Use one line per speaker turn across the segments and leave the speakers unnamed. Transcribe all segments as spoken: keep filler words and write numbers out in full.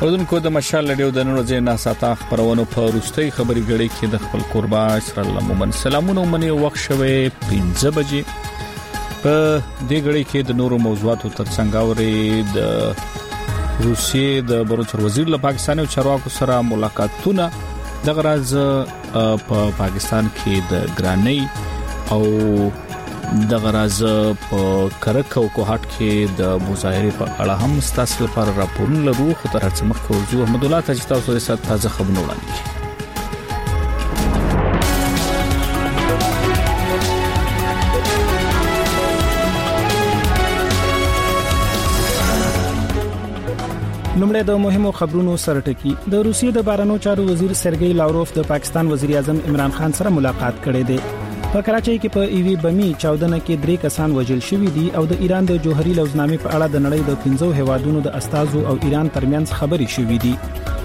اودونکو د مشال لډیو د نړۍ نه ساته خبرونه په روستي خبري غړي کې د خپل قربا سره لمن سلامونه منی وخت شوه پنځه بجې په دې غړي کې د نورو موضوعاتو ترڅنګ اوري د روسیې د بروچر وزیر له پاکستان او چارواکو سره ملاقاتونه د غرض په پاکستان کې د ګرانۍ او د غرض په کرک او کوهات کې د مظاهره په اړه هم ستاسو لپاره راپورونه لرو خو تر څو مخکې ورځو احمد الله تاسو ته ستاسو تازه خبرونه وړاندې
نمړې د مهمو خبرونو سرټکی د روسیې د بهرنیو چارو وزیر سرګئی لاوروف د پاکستان وزیر اعظم عمران خان سره ملاقات کړې ده په کراچۍ کې په ایوي بمی چاودنه کې درې کسان وژل شوي دي او د ایران د جوهري لوزنامې په اړه د نړۍ د پنځو هیوادونو د استازو او ایران ترمنځ خبرې شوې دي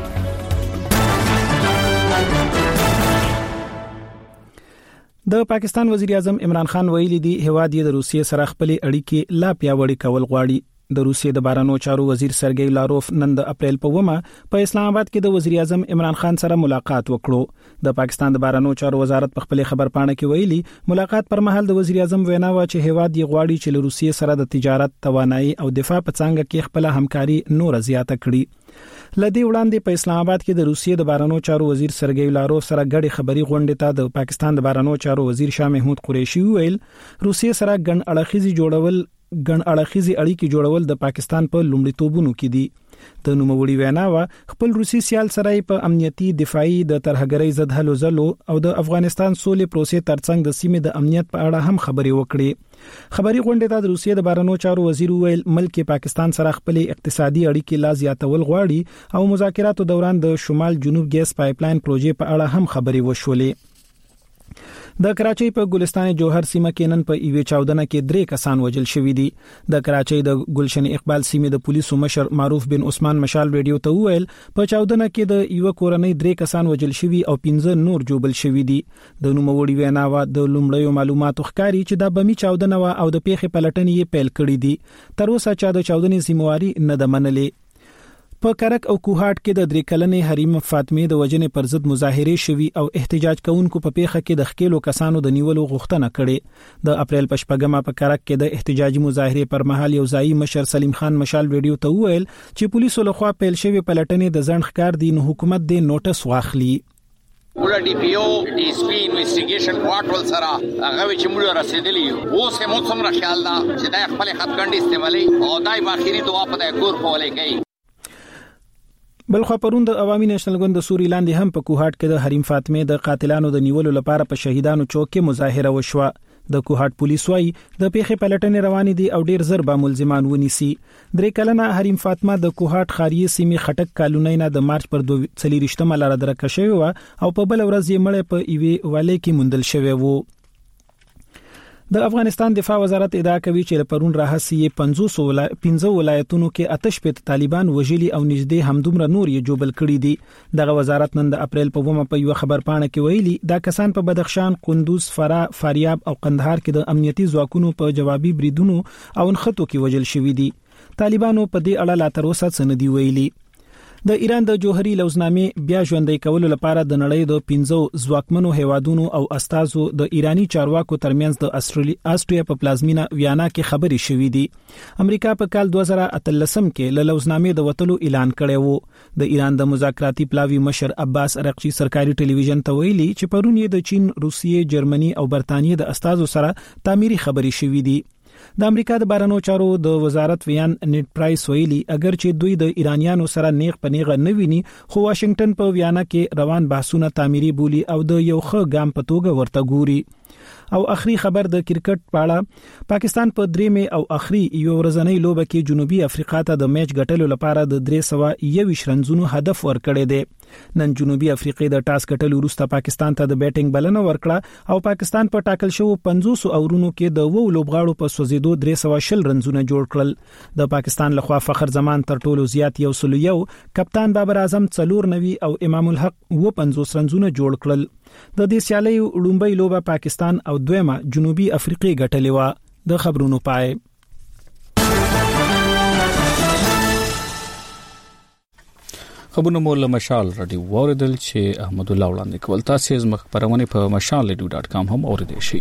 د پاکستان وزیر اعظم عمران خان ویلي دي هیواد یې د روسیې سره خپل اړیکې لا پیاوړې کول غواړي د روسیې د بهرنیو چارو وزیر سرګئی لاروف نن د اپریل په ومه په اسلام آباد کې د وزیر اعظم عمران خان سره ملاقات وکړو د پاکستان د بهرنیو چارو وزارت په خپل خبرپاڼه کې ویلي ملاقات پر مهال د وزیر اعظم وینا و چې هیواد یې غواړي چې له روسیې سره د تجارت توانایي او دفاع په څنګه کې خپل همکاري نور زیاته کړي لدی وړاندې په اسلام آباد کې د روسیې د بهرنیو چارو وزیر سرګئی لاروف سره غړي خبري غونډه ته د پاکستان د بهرنیو چارو وزیر شاه محمود قریشي ویل روسیې سره ګڼ اړخیزي جوړول ګڼ اړخیزي اړیکې جوړول د پاکستان په لومړیتوبونو کې دي د نوموړي وینا و خپل روسي سیال سره په امنیتي دفاعي د ترهګرۍ ضد هلو ځلو او د افغانستان سولې پروسې ترڅنګ د سیمې د امنیت په اړه هم خبرې وکړي خبري غونډه ته د روسیې د بهرنیو چارو وزیر ویل ملک پاکستان سره خپل اقتصادي اړیکې لا زیاتول غواړي او مذاکراتو دوران د شمال جنوب ګیس پایپلاین پروژې په اړه هم خبرې وشولې د کراچۍ په ګلستان جوهر سیمه کې نن په ایوي چاودنه کې درې کسان وژل شوي دي د کراچۍ د ګلشن اقبال سیمه د پولیسو مشر معروف بن عثمان مشال ریډیو ته ویل په چاودنه کې د ایوه کورنۍ درې کسان وژل شوي او پنځه نور جوبل شوي دي د نوموړي وینا و د لومړیو معلوماتو ښکاري چې د بمی چاودنه و او د پیښې پلټنې یې پیل کړې دي تر اوسه چا د چاودنې ذمہواری نه ده منلې په کرک او کوهات کې د درې کلنې حریم فاطمه د وجنې پر ضد مظاهره شوي او احتجاج کوونکو په پیښه کې د خکېلو کسانو د نیولو غوښتنه کړې د اپریل په شپږمه په کرک کې د احتجاجي مظاهره پر مهال یو ځایي مشر سلیم خان مشال ویډیو ته ویل چې پولیسو لخوا پیل شوی پلټنې د ځنډ ښکار دي نو حکومت د نوټس واخلي
موږ ډي پی او ډي اس پی انویسټیګیشن کوارټ ول سره هغه چې موږ رسیدلی یو اوس هم څومره خیال دا چې د خپل خپګند استعمالي او دای باخري دعا په کور په ولې کوي
بلخو پروند د عوامي نېشنل ګوند د سوري لاندې هم په کوهات کې د حریم فاطمه د قاتلانو د نیولو لپاره په شهیدانو چوک کې مظاهره وشوه د کوهات پولیس وايي د پیښې پلټنې روانې دي او ډیر زر به ملزمان ونیسي درې کلنه حریم فاطمه د کوهات خاریه سیمې خټک کالونی نه د مارچ پر دوه څلورشتمه لاره درکه شوی و او په بل ورځ یې مړ په ایوي والي کې مندل شوی وو د افغانستان دفاع وزارت ادعا کوي چې پرون راهسي پنځوس ولایتونو کې آتش په طالبان وژلي او نږدې همدومره نور یې جوبل کړي دي دغه وزارت نن د اپریل په ومه په یو خبر پاڼه کې ویلي دا کسان په بدخشان، قندوز، فراه، فاریاب او قندهار کې د امنیتي ځواکونو په جوابي بریدونو او نښتو کې وژل شوي دي طالبانو په دې اړه لا تر اوسه څه نه دی ویلي د ایران د جوهري لوزنامې بیا ژوندۍ کولو لپاره د نړۍ د پنځو ځواکمنو هیوادونو او استازو د ایرانی چارواکو ترمنځ د استرالیا په پلازمینا ویانا کې خبرې شوې دي امریکا په کال دوه زره اتلسم کې له لوزنامې د وټلو اعلان کړی وو د ایران د مذاکراتي پلاوی مشر عباس ارقچی سرکاري ټلویزیون ته ویلي چې پرون یې د چین، روسیې، جرمني او برتانیې د استازو سره تعمیري خبرې شوې دي د امریکا د بهرنیو چارو د وزارت ویان نیټ پرایس ویلي اگر چې دوی د ایرانیانو سره نیغ پنیغه نه ویني خو واشنگټن په ویانا کې روان بحثونه تعمیري بولی او د یو ښه ګام په توګه ورته ګوري او اخري خبر د کرکټ په اړه پاکستان په درې مې او اخري یو ورځنۍ لوبه کې جنوبي افریقا ته د میچ ګټلو لپاره د درې سوه یو رنزونو هدف ورکړی دی نن جنوبي افریقا د ټاس ګټلو وروسته پاکستان ته د بیټینګ بلنه ورکړه او پاکستان په ټاکل شو پنځوس اورونو کې د وو لوبغاړو په سوزیدو درې سوه شل رنزونه جوړ کړل د پاکستان لخوا فخر زمان تر ټولو زیات یو سل یو کپتان بابر اعظم څلور نوي او امام الحق و پنځوس رنزونه جوړ کړل د دې سیالۍ لومبۍ لوبه پاکستان او دویمه جنوبي افریقا ګټلې و د خبرونو پای
خبرونه مول مشال رادیو اوریدل چې احمد الله وړاندې کول. تاسو زما خبرونه په مشال رادیو ډاټ کام هم اوریدئ شئ.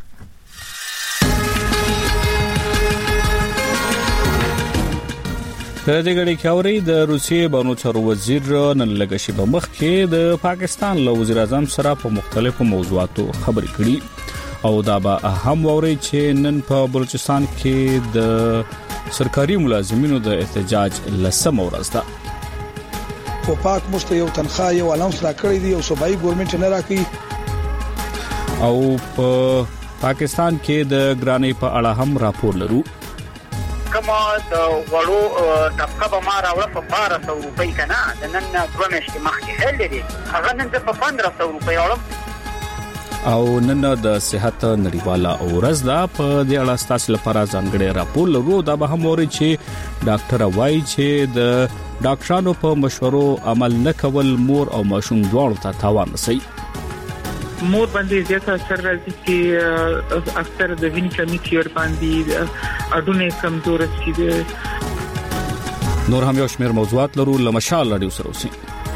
د دې غړي کاوري د روسیې بانو چارو وزیر نن لګشي په مخ کې د پاکستان له وزیر اعظم سره په مختلفو موضوعاتو خبرې کړي او دا به اهم ووري چې نن په بلوچستان کې د سرکاري ملازمینو د احتجاج لسم ورځ ده.
په پاک مشته یو تنخواه یو الاونس را کړی دی او صوبایي ګورنمنت نه راکړي
او په پاکستان کې د ګرانۍ په اړه هم راپور لرو.
کما د وړو طبقه به ما راوړه په بارہ سو روپۍ کنه د نن دوه میاشتې مخکې هل لري هغه نن په پندرہ سو روپۍ اورم
او نن د صحت نړیواله ورځ ده. په دې اړه ستاسو لپاره ځانګړي راپور لرو. دا به هم وری چې ډاکټر وایي چې د ډاکټرانو په مشورو عمل نه کول مور او ماشوم دواړو ته تاوان رسوي.
مور باندې زیاته اثر راځي چې اکثر د وینې کمی تیر باندې اډونه کمزور شي.
نور هم یو شمېر موضوعات لرو. لمشال رادیو سره اوسئ.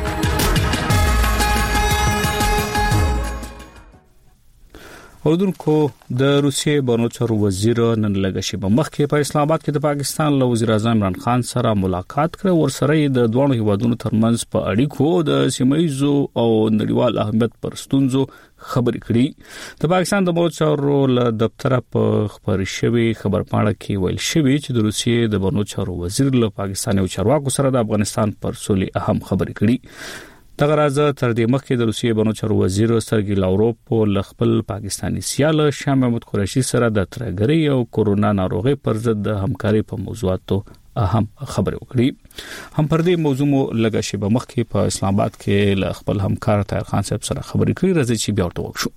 اردوونکو د روسیې بانو چارو وزیر نن لګشي په مخ کې په اسلام آباد کې د پاکستان له وزیر اعظم عمران خان سره ملاقات کړ. ورسره د دوه هیوادونو ترمنځ په اړیکو د سیمایي او نړیوال اهمیت پر ستونزو خبرې کړې. د پاکستان د بانو چارو له دفتر په خبر شوی خبر پاڼه کې ویل شوی چې د روسیې د بانو چارو وزیر له پاکستاني چارواکو سره د افغانستان پر سولې اهم خبرې کړې. دغه راز تر دې مخکې د روسیې بانو چارو وزیر سرګي لاوروف له خپل پاکستاني سیال شاه محمود قریشي سره د ترګری او کورونا ناروغي پر ضد د همکاري په موضوعاتو اهم خبرې وکړي. هم پر دې موضوع مو لګشي په مخ کې په اسلام آباد کې له خپل همکار طاهر خان صاحب سره خبرې کړې. راځي چې بیا ورته وکړو.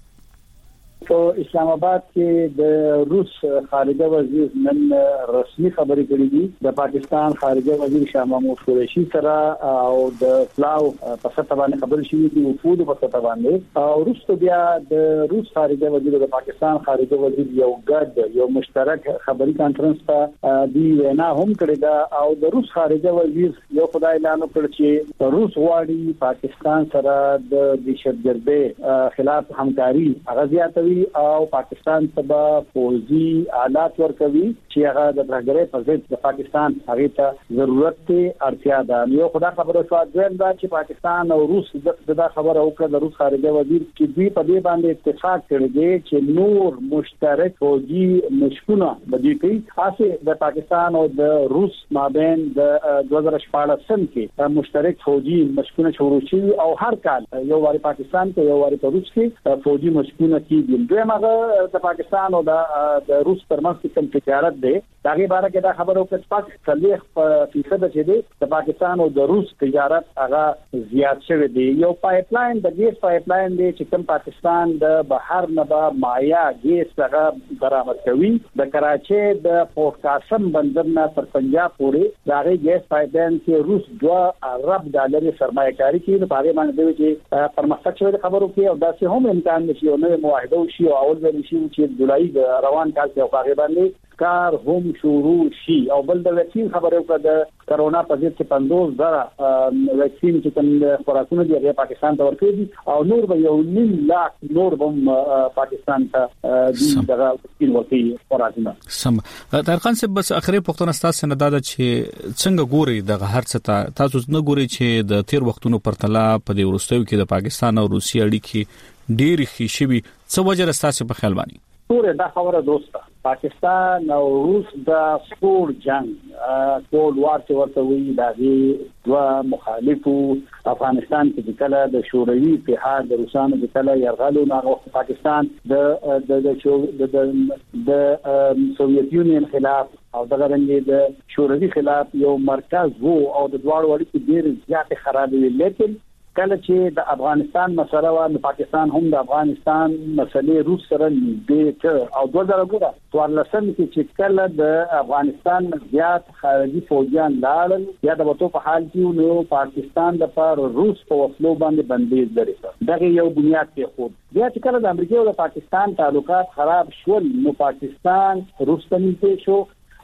په اسلام آباد کې د روس خارجه وزیر نن رسمي خبرې کړې دي. د پاکستان خارجه وزیر شاه محمود قریشي سره او د فلاو په سطح باندې خبرې شوې دي، وفود په سطح باندې. او روس بیا د روس خارجه وزیر د پاکستان خارجه وزیر یو ګډ یو مشترک خبري کانفرنس ته دی وینا هم کړې ده. او د روس خارجه وزیر یو خدای اعلان وکړ چې روس غواړي پاکستان سره د دهشتګردۍ خلاف همکاري هغه زیاتوي او پاکستان ته پوځي آلات ورکوي چې هغه د برګرې په ضد د پاکستان هغه ته ضرورت دی اړتیا ده. یو خدای خبره شو دا چې پاکستان او روس د خبره وکړه د روس خارجه وزیر چې دوی په دې باندې اتفاق کړی دی چې نور مشترک پوځي مشکونه بدی کوي. اسه د پاکستان او د روس مابین د دوه هزار شپاړس کې مشترک پوځي مشکونه شروع شي او هر کال یو واری پاکستان کې یو واری په روس کې پوځي مشکونه کیږي. دویمه د پاکستان او د روس ترمنځ کوم تجارت دی دغه باره کې دا خبرو کې پاک څلوېښت فیصد چې دی د پاکستان او د روس تجارت هغه زیات شوی دی. یو پایپ لاین د ګیس پایپ لاین دی چې کوم پاکستان د بهر نه به مایا ګیس هغه برآمد کوي. د کراچي د پورت قاسم بندر نه تر پنجاب پورې دغه ګیس پایپ لاین کې روس دوه ارب ډالر سرمایه کاری کوي. په هغه باندې دی چې پرمختګ شوی خبرو کې او داسې هم امکان نشي او نوې معاهده شي او اول ځل شي چې جولای د روان کال کې او هغه باندې کار هم شروع شي. او بل د ویکسین خبره وکړه د کرونا په ضد کې پنځوس زره ویکسین چې کوم خوراکونه دي هغه پاکستان ته ورکړي او نور به یو نیم لاک نور هم پاکستان ته دغه ویکسین ورکړي خوراکونه.
سم طاهر خان صاحب بس اخري پښتون استاد نه داده چې څنګه ګوري د هر څه ته تاسو نه ګوري چې د تیر وختونو پرتله په دې ورستیو کې د پاکستان او روسیې اړیکې ډېر ښې شوي. څه وجه راستاسو په خیال باندې؟
ټول دا خبره دوسته پاکستان او روس د سپور جنگ کول ورته ورته وی دغه دوا مخالفو افغانستان کې کله د شوروي اتحاد د روسانو د کله يرغلو نه پاکستان د د د د سوویت یونین خلاف او دغه رنګ د شوروي خلاف یو مرکز وو او د دواړو اړیکې ډېر زیات خراب وي. لیکن کله چې د افغانستان مسله و نو پاکستان هم د افغانستان مسلې روس سره نږدې او دوه زره ګوره څوارلسم کې چې کله د افغانستان زیات خارجي فوجیان لاړل یا د وټو په حال کې نو پاکستان د پر روس په وسلو باندې بندیز لري. دغه یو بنیاد کې خو بیا چې کله د امریکا او د پاکستان تعلقات خراب شول نو پاکستان روس ته نږدې شو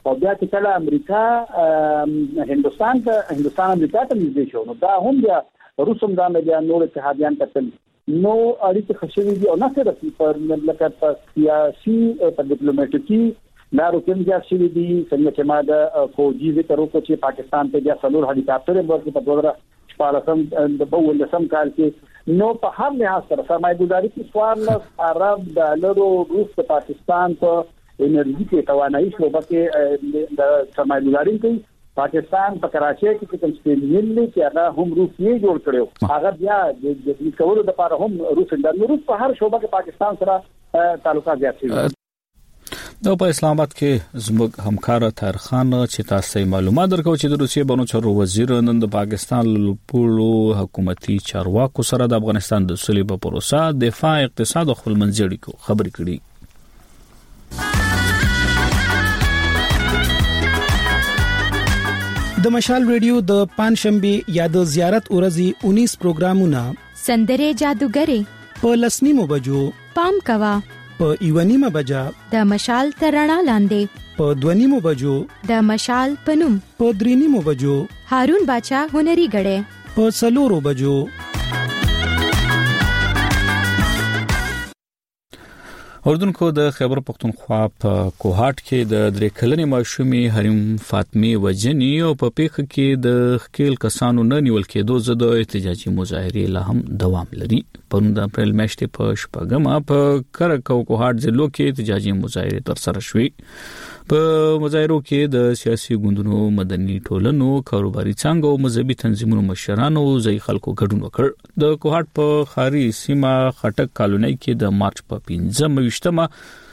او بیا چې کله امریکا هندستان ته هندستان امریکا ته نږدې شو نو دا هم بیا روسم دا بیا نور اتحادیان کتل نو اړیکې خشوي دي او نه صرف پر مملکت په سیاسي او په ډیپلوماټیکي لارو کې بیا شوي دي څنګه چې ما د فوجي ذکر وکړ چې پاکستان ته بیا څلور هلي کاپټر ورکړي په دوه هزار شپاړسم د بولسم کال کې نو په هر لحاظ سره سرمایه‌ګذاري کې څوارلس ارب ډالرو روس په پاکستان ته انرژي کې توانایي شوبه کې د سرمایه‌ګذاري کوي پاکستان په کراچۍ کې کوم څه ملي چې هغه هم روس نه جوړ کړو هغه بیا د دې کولو لپاره هم روس د روس په هر شوبه کې پاکستان سره تعلقات زیات شي.
د په اسلام آباد کې زموږ همکار طاهر خان چې تاسو معلومات درکو چې د روسیې بانو چارو وزیر نن د پاکستان لپاره حکومتي چارواکو سره د افغانستان د سولې په پروسه دفاع اقتصاد او خپل منځړي کو خبرې کړي.
د مشال ریډیو د پنځشنبه یا د زیارت ورځې انیس پروګرامونه
سندره جادوګری
په لسنیمو بجو
پام کوا
په ایونیمه بجا
د مشال ترڼا لاندې
په دونیمو بجو
د مشال پنوم
په درینیمو بجو
هارون باچا هنري غړې
په سلورو بجو.
اردن کو د خیبر پختونخوا په کوهاټ کې د درې کلنې ماشومې حریم فاطمه وجنی او په پیښه کې د خکیل کسانو نه نیول کېدو زده احتجاجي مظاهره لا هم دوام لري. په د اپریل میاشتې په شپږمه په کرکو کوهاټ ضلع کې احتجاجي مظاهره تر سره شوې. په مظاهرو کې د سیاسي ګوندونو مدني ټولنو کاروباري څنګه او مذهبي تنظیمونو مشرانو ځای خلکو ګډون وکړ. د کوهاټ په خاري سیمه خټک کالونی کې د مارچ په پنځمه وشتمه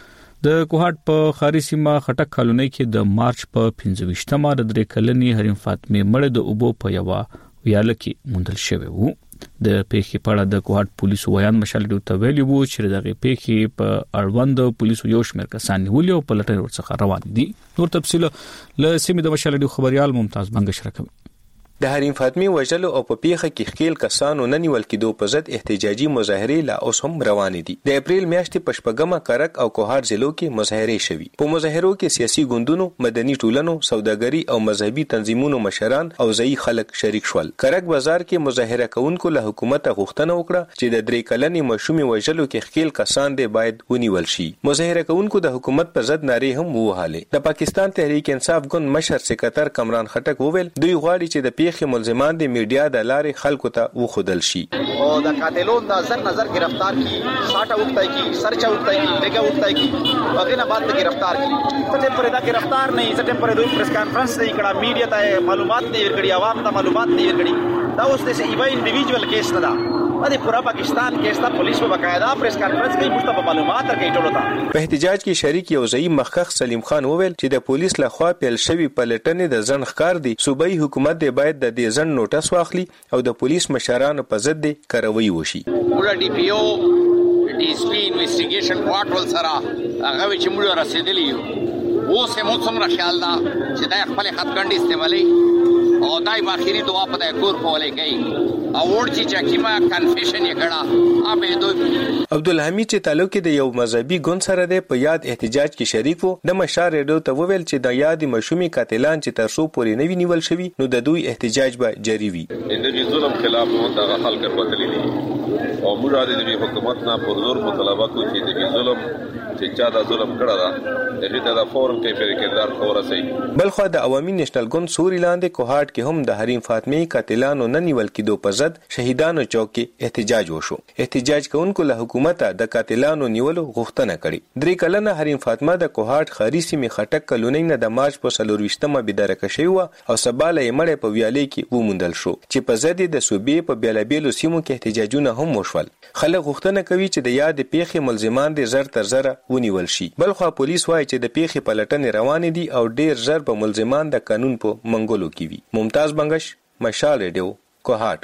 د کوهاټ په خاري سیمه خټک کالونی کې د مارچ په پنځه وشتمه د درې کلنې حریم فاطمه مړه د اوبو په یوه ویاله کې موندل شوی وو. د پیښې په اړه د کوهاټ پولیسو ویان مشال ډیو ویلي وو چې دغه پیښې په اړوند پولیسو یو شمېر کسان نیولي او په لټه ورڅخه روان دي. نور تفصیل له سیمې د مشال ډیو خبريال ممتاز بنګ شرکوي.
د حریم فاطمه وژلو او په پیښه کې خکیل کسانو نه نیول کېدو په ضد احتجاجي مظاهره لا اوس هم روانې دي. د اپریل میاشتې په شپږمه کرک او کوهاټ ضلعو کې مظاهره شوي. په مظاهرو کې سیاسي ګوندونو، مدني ټولنو، سوداګري او مذهبي تنظیمونو مشران او ځایي خلک شریک شول. کرک بازار کې مظاهره کوونکو له حکومت غوښتنه وکړه چې د درې کلنې ماشومې وژلو کې خکیل کسان دي باید ونیول شي. مظاهره کوونکو د حکومت په ضد نارې هم ووهلې. د پاکستان تحریک انصاف ګوند مشر سکرټر کمران خټک وویل دوی غواړي چې د پیښې ملزمان د میډیا د لارې خلکو ته وښودل شي
او د قاتلون د نظر نظر گرفتار کی ساټه وکړای کی سرچا وکړای کی لګا وکړای کی هغه نه بعد گرفتار کی څه پر دا گرفتار نه څه پر دوی پریس کانفرنس نه کړه میډیا ته معلومات نه ورکړي عوام ته معلومات نه ورکړي دا اوس د ایوه انډیویډوال کیس نه ده باندې پورا پاکستان کې ستا پولیس په باقاعده پریس کانفرنس کوي پښتو په معلومات ورکړي ټولو ته.
په احتجاج کې شریک یو ځای مخخ سلیم خان وویل چې د پولیس لخوا پیل شوی پلټنې د ځن ښکار دي. صوبایي حکومت دی باید د دې ځن نوټس واخلي او د پولیس مشرانو په ضد دی کاروي وشي.
موږ ډي پی او ډي اس پی انویسټیګیشن پورټل سره هغه چې موږ رسیدلی یو اوس هم څومره خیال دا چې دا خپل خطګنډي استعمالي او دای باخيري دعا په دای کور کولای کوي او ورچی چې کیما کنفیشن یې کړه ابه دوی
عبدالحمید چې تعلق د یو مذهبي ګوند سره د په یاد احتجاج کې شریک وو د مشار ریډیو ته وویل چې د یاد مشومي قاتلان چې تر څو پورې نوی نیول شوی نو د دوی احتجاج به جاری وي.
د ظلم خلاف مونږه خلک ورتللی دي او موږ د حکومت نه پر زور مطالبه کوو چې د ظلم چې چا دا ظلم کړه دا دغه ته د فورم کې پر کردار خورسي.
بلخو د عوامي نېشنل ګوند سوري لاندې کوهاټ کې هم د حریم فاطمه قاتلانو نه نیول کېدو په ضد شهیدانو چوک کې احتجاج وشو. احتجاج کوونکو له حکومت د قاتلانو نیولو غوښتنه کړې. درې کلنه حریم فاطمه د کوهاټ خاري سیمې خټک کلونی نه د مارچ په څلور ویشتمه بيدارکه شوی او سباله یې مړې په ویالې کې وموندل شو چې په ضد د صوبې په بیلابیلو سیمو کې احتجاجونه هم وشول. خلک غوښتنه کوي چې د یاد پیښې ملزمان دي زر تر زر ونیول شي. بلخو پولیس وایي چې د پیښې پلټنې روانې دي او ډیر زر په ملزمان د قانون په منګولو کې وي. ممتاز بنگش، مشال ریډیو، کوهاټ.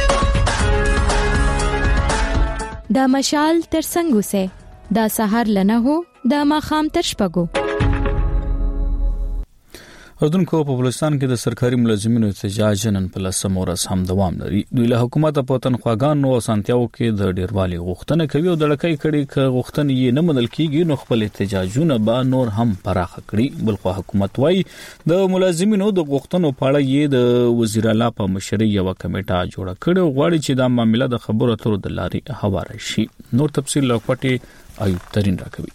دا مشال تر څنګه سه دا سحر لنه هو دا ماخام تر شپګو.
اردوونکو په بلوچستان کې د سرکاري ملازمینو احتجاج نن په لسمه ورځ هم دوام لري. دوی له حکومت په تنخواګانو او سانتیاو کې د ډیروالي غوښتنه کوي او د لکۍ کړي ک غوښتنې یې نه منل کیږي نو خپل احتجاجونه به نور هم پراخ کړي. بلخو حکومت وايي د ملازمینو د غوښتنو په اړه یې د وزیر اعلی په مشرۍ یو کمیټه جوړه کړې او غواړي چې دا معاملې د خبرو اترو د لارې هواره شي. نور تفصیل لوکټي ایوب ترين راکوي.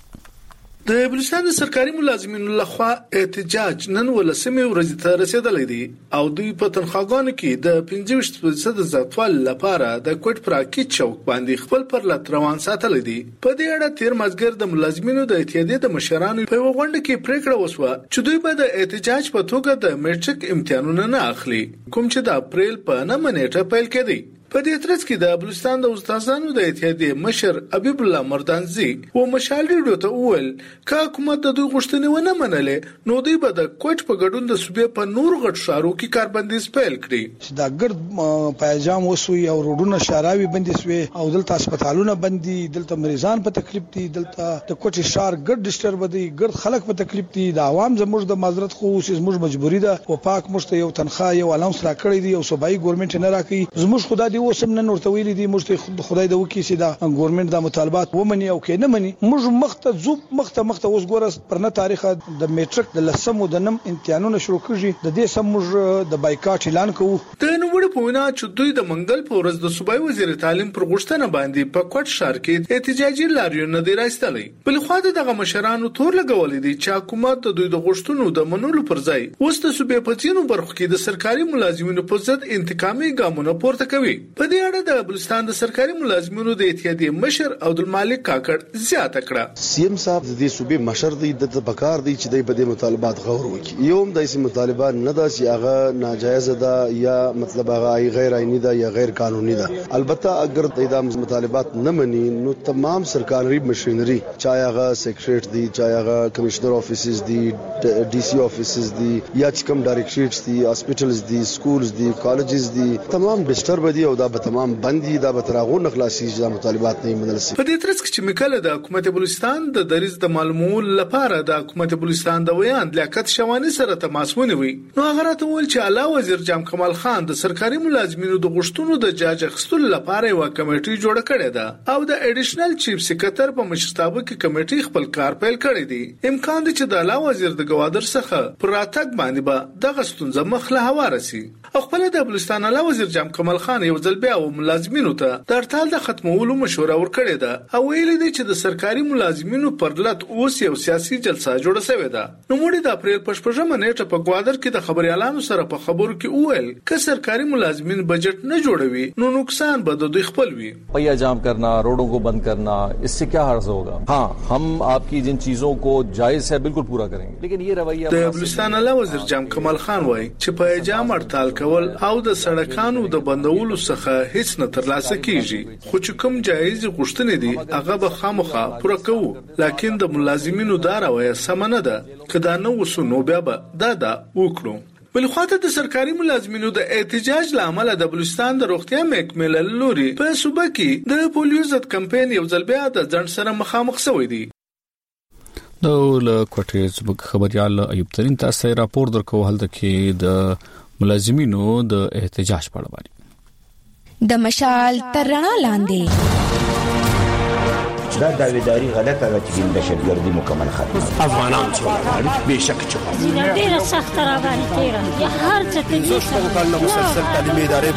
د بلوچستان د سرکاري ملازمینو لخوا احتجاج نن ولسمه ورځ ته رسیدلی دی او دوی په تنخواګانو کې د پنځه ویشت فیصد زیاتوالي لپاره د کوټ پراکټ چوک باندې خپل پر لټ روان ساتل دي. په دې اړه تیر مازګر د ملازمینو د اتحادیې د مشرانو په وغونډه کې پریکړه وشوه چې دوی به د احتجاج په توګه د میټریک امتحانونه نه اخلي کوم چې د اپریل په نهمه نیټه پیل کړي. په دې ترڅ کې د بلوچستان د استادانو د اتحادیې مشر حبیب الله مردانزی و مشال ریډیو ته وویل چې حکومت د دوی غوښتنې ونه منلې نو دوی به د کوټ په ګډون د صوبې په نور غټ ښارو کې کاربندیز پیل کړي.
دا ګرد پایجام وسوي او روډونه شاراوي بندي سوي او دلته هسپتالونه بندي دلته مریضان په تکلیف دي دلته د کوټ شهر ګرد ډسټرب دي ګرد خلک په تکلیف دي د عوام زموږ د معذرت خو زموږ مجبوری ده او پاک مشته یو تنخواه یو الاونس را کړی دی او صوبایي ګورنمنت نه راکړي زموږ خدای دی اوس نن ورته ویلي دي موږ خدای د وکی سي دا ګورنمنت د مطالبات ومني او کې نه مني موږ مخته زوب مخته مخته اوس ګورس پر نه تاریخ د میټریک د لسمو د نم امتحانونه شروع کیږي د دې سم موږ د بایکاټ اعلان کوو.
د نوموړي په وینا چې دوی د منګل په ورځ د صوبایي وزیر تعلیم پر غوښتنه باندې په کوټ ښار کې احتجاجي لاریون دی راستلې. بل خو دغه مشرانو تور لګولې دي چې حکومت د دوی د غوښتنو د منلو پر ځای اوس د صوبې په ځینو برخو کې د سرکاري ملازمینو په ضد انتقامي ګامونه پورته کوي. په دې اړه د بلوچستان د سرکاري ملازمینو د اتحادیې مشر عبدالمالک کاکړ زیاته کړه.
سیم صاحب د دې صوبې مشر دی د بکار دی چې د بده مطالبات غور وکړي. یو د دې مطالبات نه دا چې هغه ناجایز ده یا مطلب هغه غیر عیني ده یا غیر قانوني ده. البته اگر د مطالبات نه مني نو تمام سرکاري مشینری چاہے هغه سیکریټریټ دی چاہے هغه کمشنر افیسز دی ډي سي افیسز دی یا چې کوم ډایریکټریټس دی هاسپټلز دی سکولز دی کالجز دی تمام ډسټرب دي او دا به تمام بندي دا به تراغو نخلاصي چې مطالبات نه منل شي.
په دې ترڅ کې چې مکله د حکومت بلوچستان د دریز د معلومول لپاره د حکومت بلوچستان د ویان لیاقت شوانی سره تماس ونیوي نو هغه راته ویل چې اعلی وزیر جام کمال خان د سرکاري ملازمینو د غوښتنو د جاج اخیستلو لپاره یو کمیټه جوړه کړې ده او د اډیشنل چیف سکریټر په مشرتابه کې کمیټه خپل کار پیل کړی دی. امکان دی چې د اعلی وزیر د گوادر څخه پر راتګ باندې به دغه ستونزه مخله هواره شي. خپل د بلوچستان اعلی وزیر جام کمال خان یو ځل بیا و ملازمینو ته د هړتال د ختمولو مشوره ورکړې ده او ویل دي چې د سرکاري ملازمینو پر لټ اوس یو سیاسي جلسه جوړه شوې ده. نو موږ د اپریل په شپږمه نیټه په گوادر کې د خبري اعلان سره په خبرو کې وویل چې سرکاري ملازمین بجٹ نه جوړوي نو نقصان به د دوی خپل وي.
पहिया जाम करना रोडों को बंद करना इससे क्या हर्ज होगा. हाँ हम आपकी जिन चीजों को जायज है बिल्कुल पूरा करेंगे लेकिन ये रवैया
د بلوچستان اعلی وزیر جام کمال خان وایي چې په جام هړتال کول او د سړکانو د بندولو څخه هیڅ نه ترلاسه کیږي خو چې کوم جایز غوښتنې دي هغه به خامخا پوره کوو لکه د ملازمینو دا رویه سم نه ده کدا نو وسو بیا به دا دا وکړو. بل خواته د سرکاري ملازمینو د احتجاج لامل د بلوچستان د روغتیا محکمې لوري په صوبه کې د پولیو ضد کمپاین یو ځل بیا د ځند سره مخامخ شوی دی.
د کوټې زبک خبريال ایوب ترين تاسو راپور درکو هلته کې د ملازمینو د احتجاج په اړه باندې
د مشال ترڼا لاندې
دا داویداری غلطه ده چې د دهشتګردي مکمل ختم
افغانان چې به شک چې
ډیره سخت راغلي تیرا هر څه ته
څه کال مسلسل تعلیمي ادارې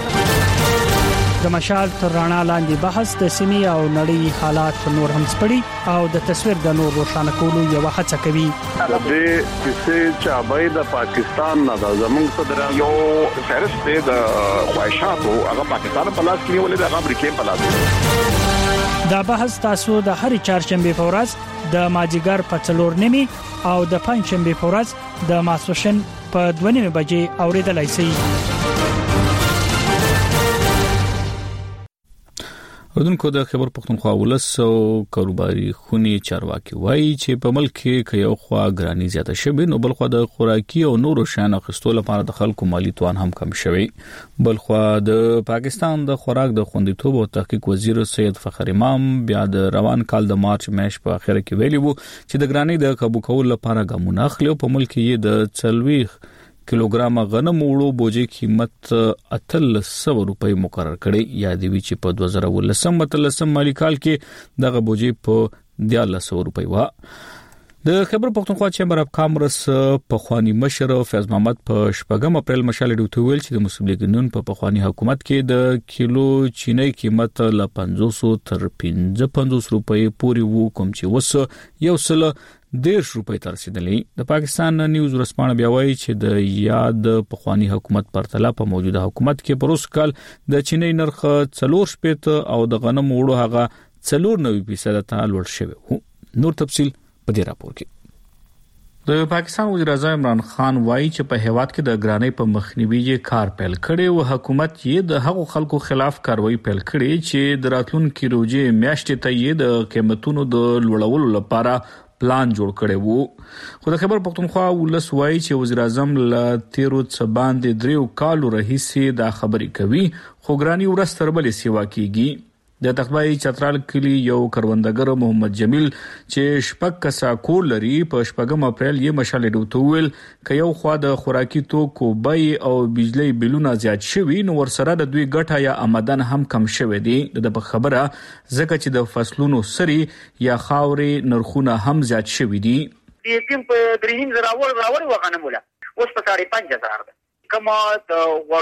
بندي
د مشال ترڼا لاندې بحث د سیمې او نړۍ حالات نور هم سپړي او د تصویر د نور روښانه کولو یو هڅه کوي.
د دې چې چابای د پاکستان نه د زمونږ صدر یو فهرست د خواهشاتو هغه پاکستان په لاس کې ولې د امریکا په لاس.
دا بحث تاسو د هر چهارشنبه په ورځ د ماجیګر په څلور نیمه او د پنځشنبه په ورځ د ماسوشن په دوه نیمه بجې اوریدلای شئ.
اردوونکو د خبر پښتونخوا ولس او کاروباري خونی چارواکي وایي چې په ملک کې کيو خوا ګرانی زیاته شوه نو بل خو د خوراکي او نورو شیانو خستو لپاره د خلکو مالی توان هم کم شوی. بل خو د پاکستان د خوراک د خوندیتوب او تحقیق وزیر سید فخر امام بیا د روان کال د مارچ میاشت په اخر کې ویلي وو چې د ګرانی د قابو کولو لپاره ګامونه اخلي په ملک کې د چلويخ کیلوګرام غنم وړو بوجي قیمت اتل سو روپۍ مقرر کړي. یا دی چې په دوه زره ولسم متلسم مالی کال کې دغه بوجي په دیارلس سو روپۍ وا. د خبر پښتونخوا چیمبر اف کامرس په خواني مشر فیض محمد په شپږم اپریل مشال ډیوټ ویل چې د مسلم لیگ نون په پخوانی حکومت کې د کیلو چینی قیمت ل پنځوس تر پنځه پنځوس روپۍ پورې وو کوم چې وس یو سل ډیر روپۍ تر رسیدلې. د پاکستان نیوز ورسپانه بیا وایي چې د یاد پخوانی حکومت پرتله په موجوده حکومت کې پروس کال د چینی نرخ څلور شپږ او د غنم وړو هغه څلور نوي فیصد ته لوړ شوی. نور تفصيل په دې راپور کې. د پاکستان وزیر اعظم عمران خان وایي چې په هیواد کې د ګرانی په مخنیوي یې کار پیل کړي او حکومت یې د هغو خلکو خلاف کاروایی پیل کړي چې د راتلونکو روزي میاشتې ته یې د قیمتونو د لوړولو لپاره پلان جوړ کړي وو. خو د خبر پښتونخوا ولس وایي چې وزیر اعظم ل تیرو څ باندې دریو کالو رئیسي دا خبري کوي خو ګرانی ورستر بلې سیوا کیږي. د تخبای چترال کلی یو کروندګر محمد جمیل چې شپږ کسا کور لري په شپږم اپریل یې مشال ډوټول ک یو خوا د خوراکي توکو بای او بجلی بلونه زیات شوي نو ورسره د دوی ګټه یا آمدن هم کم شوي دي. د خبره ځکه چې د فصلونو سری یا خاورې نرخونه هم زیات شوي دي.
دې تیم په دریم زراور راور وغنموله اوس په ساړه پنځه هزار ده. کما د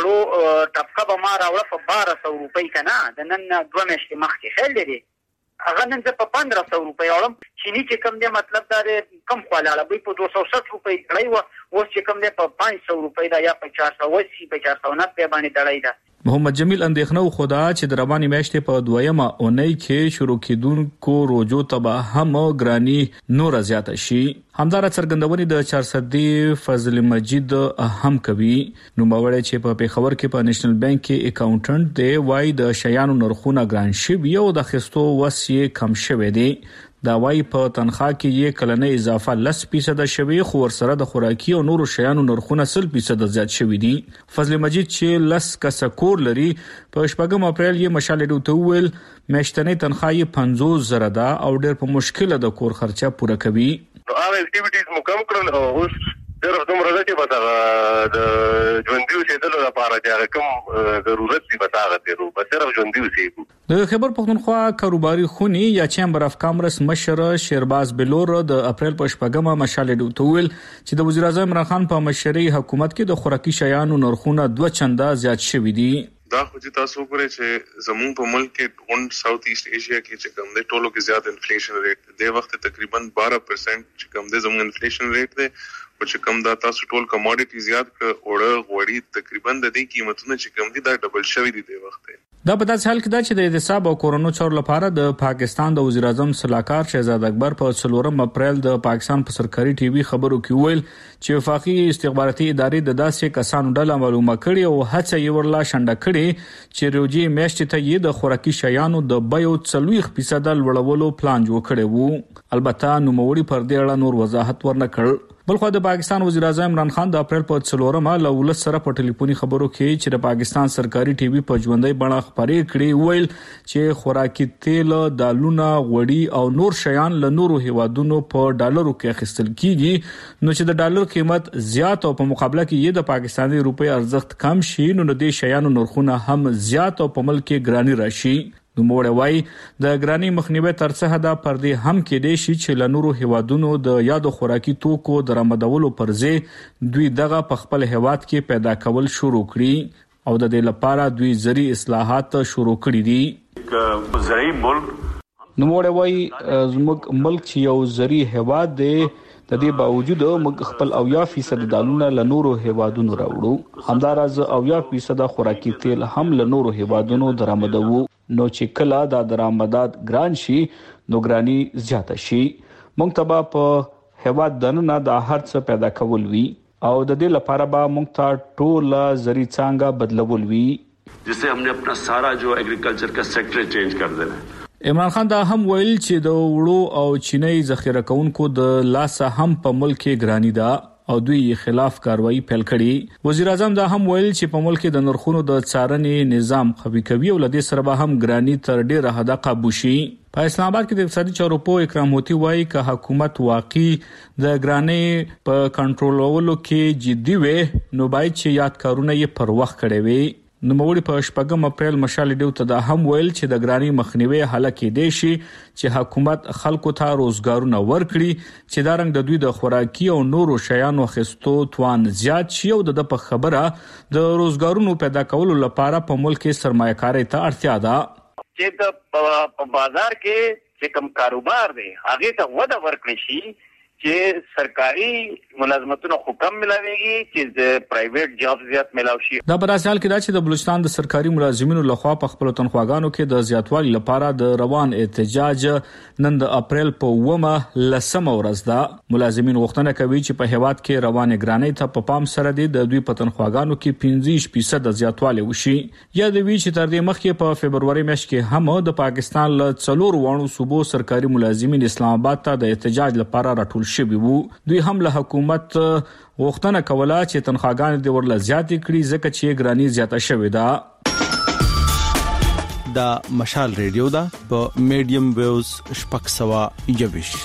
وړو ټپکه به ما راوړه په بارہ سو روپۍ کنه د نن دوه میاشتې مخکې خل لري هغه نن په پندرہ سو روپۍ اورم چینی چې کم دی مطلب دا کم خلاله به په دوه سو شصت روپۍ کړی و اوس چې کم دی په پنځه سو روپۍ دا یا په چار سو اسی په چار سو نوي باندې دړای دا.
محمد جمیل اندېښنه خدا چې د رواني میاشتې په دویمه اونۍ کې شروع کیدونکو روزو تبا هم ګرانی نور زیاته شي. همدار څرګندونې د چار صدی فضل مجید هم کوي. نو موري چې په پیښور کې په نېشنل بانک کې اکاونټنټ دی وای د شیانو نرخونه ګران شي یو د خستو وسې کم شوي دي. دا وای په تنخواه کې یې کلنې اضافه لس فیصد شوي خو ورسره د خوراکي او نورو شیانو نرخونه سل فیصد زیات شوي دي. فضل مجید چې لس کسه کور لري په شپږم اپریل یې مشال ډوټ ویل میاشتنۍ تنخواه یې پنځوس زره ده او ډېر په مشکله د کور خرچه پوره کوي.
هغه اکټیویټیز مو کم کړل او اوس ډېر دومره ده چې به د ژوندي اوسېدلو لپاره چې هغه کوم ضرورت دي به هغه تېرو به صرف ژوندي اوسېږو.
د خبر پښتونخوا کاروباري خونی یا چیمبر اف کامرس مشر شیرباز بلور د اپریل په شپږمه مشال ډوټول چې د وزیر اعظم عمران خان په مشرۍ حکومت کې د خوراکي شیانو نرخونه دوه چنده زیات شوي دي.
دا خو چې تاسو وګورئ چې زموږ په ملک کې اون ساوث ایست ایشیا کې چې کوم دی ټولو کې زیات انفلیشن ریټ دی وخت تقریبا بارہ پرسنٹ چې کوم دی زموږ انفلیشن ریټ دی او چې کوم دا تاسو ټول کموډټي زیات ک اوړه غوړي تقریبا د دې قیمتونو چې کوم دي دا ډبل شوی دی د وخت.
دا په داسې حال کې دا چې د احتساب او کورونو چور لپاره د پاکستان د وزیر اعظم صلاحکار شهزاد اکبر په څلورم اپریل د پاکستان په سرکاري ټي وي خبرو کې ویل چې وفاقي استخباراتي ادارې د داسې کسانو ډله معلومه کړي او هڅه یې ورلا شنډه کړي چې روزي میاشتې ته یې د خوراکي شیانو د بیو څلويخ فیصد لوړولو پلان جوړ کړی وو. البته نوموړي پر دې اړه نور وضاحت ورنکړ. بلخو د پاکستان وزیر اعظم عمران خان د اپریل په څلورمه له ولس سره په ټلیفوني خبرو کې چې د پاکستان سرکاري ټي وي په ژوندۍ بڼه خبرې کړې ویل چې خوراکي تیل دالونه غوړي او نور شیان له نورو هیوادونو په ډالرو کې اخیستل کیږي نو چې د ډالر قیمت زیات او په مقابله کې یې د پاکستاني روپۍ ارزښت کم شي نو د شیانو نرخونه هم زیات او په ملک کې ګرانی راشي. نو موړ وای د ګرانی مخنیوي ترڅه دا پر دې هم کې دي چې لنورو هیوادونو د یادو خوراکي توکو درآمدولو پرځې دوی دغه په خپل هیواد کې پیدا کول شروع کړي او د دې لپاره دوی زرعي اصلاحات شروع کړي دي.
زرعي ملک
نو موړ وای زموږ ملک چې یو زرعي هیواد دی د دې باوجود موږ خپل اویا فیصد دالونه لنورو هیوادونو راوړو. همدارز اویا فیصد خوراکي تیل هم لنورو هیوادونو درآمدوو نو چې کله دا درآمدات ګران شي نو ګرانی زیاته شي. موږ تبا په هیواد دننه د هر څه پیدا کول وی او د دې لپاره به موږ ته ټول زری څنګه بدلول وی
जिससे हमने अपना सारा जो एग्रीकल्चर का सेक्टर चेंज कर देना है।
عمران خان دا هم ویل چې د وړو او چینی ذخیره کونکو د لاسه هم په ملک کې ګرانی ده او دوی خلاف کاروایی پیل کړي. وزیر اعظم دا هم ویل چې په ملک کې د نرخونو د څارنې نظام قوي کوي او لدې سره به هم ګرانی تر ډیره حد قابو شي. په اسلام آباد کې د اقتصادي چارو په اکرام هوتی وایي چې حکومت واقعي د ګرانی په کنټرولولو کې جدي وي نو باید چې یاد کارونه یې پر وخت کړي وي. نو موري په شپږم اپریل مشال ډیو ته دا هم ویل چې د ګرانی مخنیوي حل کې دی شي چې حکومت خلکو ته روزګارونه ورکړي چې دا رنګ د دوی د خوراکي او نورو شیانو خستو توان زیات شي او د په خبره د روزګارونو پیدا کولو لپاره په ملک کې سرمایه‌کاري ته اړتیا ده
چې په بازار کې چې کوم کاروبار دی هغه ته وده ورکړي شي چې سرکاري ملازمتونو حکم ملاويږي چې د پرایویټ جاب زیات ملاوي شي.
دا په حال کې دا چې د بلوچستان د سرکاري ملازمینو لخوا په خپل تنخواګانو کې د زیاتوالي لپاره د روان احتجاج نن د اپریل په اومه لسمه ورځ ده. ملازمین غوښتنه کوي چې په هیواد کې روان ګرانی ته په پام سره د دوی په تنخواګانو کې پنځه فیصد زیاتوالی وشي. یا د وی چې تر دې مخکې په فبرवरी میاشت کې هم د پاکستان له څلور وانو صوبو سرکاري ملازمین اسلام آباد ته د احتجاج لپاره راټول شوي وو. دوی هم له حکومت غوښتنه کوله چې تنخواګانې د ورله زیاتې کړي ځکه چې ګرانی زیاته شوې ده.
دا مشال ریډیو دا په میډیم ویوز شپږ سوه یوویشت.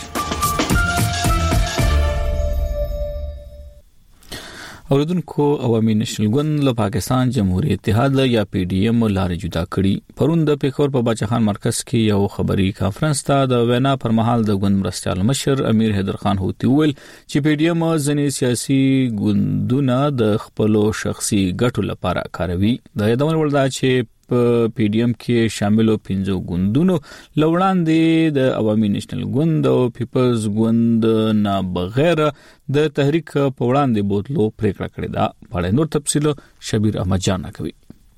اوریدونکو عوامي نېشنل ګوند له پاکستان جمهوریت اتحاد یا پی ډی ایم لارې جدا کړي. پرون د پیښور په باچاخان مرکز کې یو خبري کانفرنس ته د وینا پر مهال د ګوند مرستيال مشر امیر حیدر خان هوتی ویل چې پی ډی ایم ځنې سیاسي ګوندونه د خپل شخصي ګټو لپاره کاروي. د یادونه ولدا چې په پی ډی ایم کې شاملو پنځو ګوندونو لوړاندې د عوامي نېشنل ګوند او پیپلز ګوند نه بغیر د تحریک په وړاندې بوتلو پریکړه کړې ده. په نور تفصیل شبیر احمد جان کوي.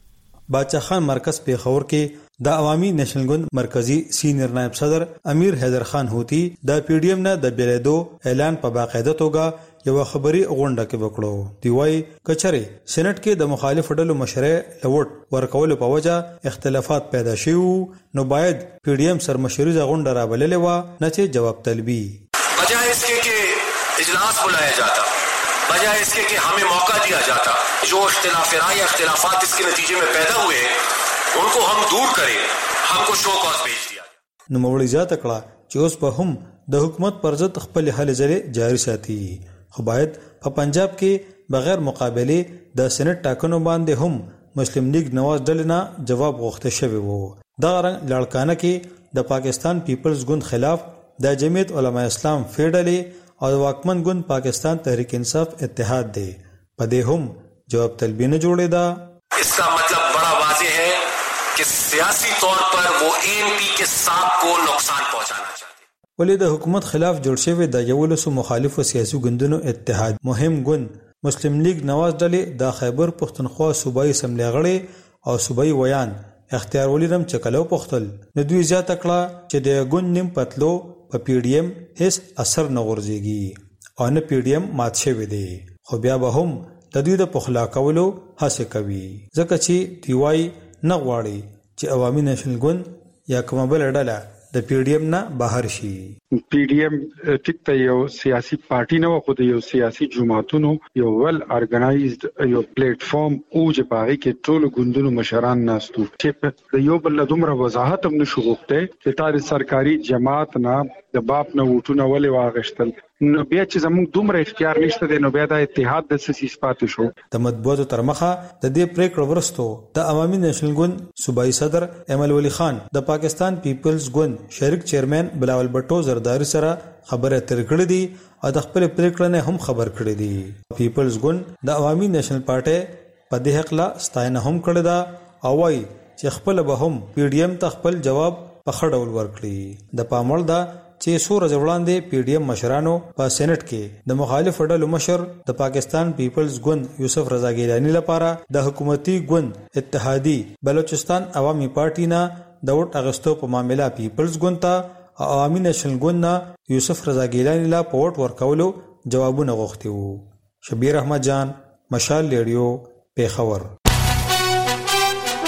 باچاخان مرکز پیښور کې د عوامي نېشنل ګوند مرکزی سینیئر نائب صدر امیر حیدر خان هوتی د پی ډی ایم نه د بیلیدو اعلان په باقاعده توګه یو خبري غونډه کې وکړو. دی وايي کچره سېنات کې د مخالف ډلو مشرې لوټ ورکول په وجه اختلافات پیدا شوه نو باید پی ډی ایم سرمشري غونډه را بللې و نه چې جواب طلبي
بجائے اس کے کہ اجلاس بلایا جاتا بجائے اس کے کہ ہمیں موقع دیا جاتا جو اختلاف رائے یا اختلافات اس کے نتیجے میں پیدا ہوئے ہیں ان کو ہم دور کریں ہم کو شو کاز بھیج دیا.
نو مولوی زیاته کړه چې اوس په هم د حکومت پر ضد خپل حل ځلې جاری ساتي. خو باید په پنجاب کې بغیر مقابله د سېنات ټاکنو باندې هم مسلم لیگ نواز ډلې نه جواب غوښته شوی وو. دا رنګ لړکانه کې د پاکستان پیپلز ګوند خلاف د جمعیت علماء اسلام فیډلې او د واکمن ګوند پاکستان تحریک انصاف اتحاد دی په دې هم جواب طلبي نه جوړې ده.
اس کا مطلب بڑا واضح ہے کہ سیاسی طور پر وہ اے این پی کے ساتھ کو نقصان پہنچانا چاہتے.
ولې د حکومت خلاف جوړ شوی د یولسو مخالفو سیاسي ګوندونو اتحاد مهم ګوند مسلم لیگ نواز ډلې د خیبر پښتونخوا صوبایي اسمبلی غړي او صوبایي ویان اختیار ولیدم چکلو پختل نو دوی زیاته کړه چې د ګوند نیم پتلو په پی ډی ایم هیڅ اثر نه ورځيږي او نه پی ډی ایم مات شوی دی. خو بیا به هم د دوی د پخلا کولو هڅه کوي ځکه چې دی وايي نه غواړي چې عوامي نېشنل ګوند یا کومه بل ډله د پی ډی ایم نه بهر شي.
پی ډی ایم ټیک ته یو سیاسي پارټي نه خو د یو سیاسي جماعتونو یو ول ارګنایزد یو پلیټ فارم او چې پاره کې ټول ګوندونو مشران ناستو چې د یو بل دومره وضاحت هم نشو غوښته چې تار سرکاري جماعت نه د باپ نه وټونه ولې واغشتل نو بیا چې زموږ دومره اختیار نشته د نو بیا د اتحاد د سیاسي پاتې شو.
د مطبوعاتو تر مخه د دې پریکړه ورستو د عوامي نېشنل ګوند صوبایي صدر امل ولی خان د پاکستان پیپلز ګوند شریک چیرمن بلاول بټو زرداری سره خبره تر کړې دي او د خپل پریکړه نه هم خبر کړې دي. پیپلز ګوند د عوامي نېشنل پارټي په دې حق لا ستاینه هم کړې ده او وايي چې خپل به هم پی ډی ایم ته خپل جواب په خړول ورکړي. د پاموړ دا چې سور ځوړاندې پی ډی ایم مشرانو په سېنات کې د مخالف ډلو مشر د پاکستان پیپلز ګوند یوسف رضا ګیلانی لپاره د حکومتي ګوند اتحادی بلوچستان عوامي پارټي نه د ووټ اغستو په معاملې پیپلز ګوند ته عوامي نېشنل ګوند نه یوسف رضا ګیلانی لا په ووټ ورکولو جوابونه غوښتي وو. شبیر احمد جان مشال ریډیو پیښور.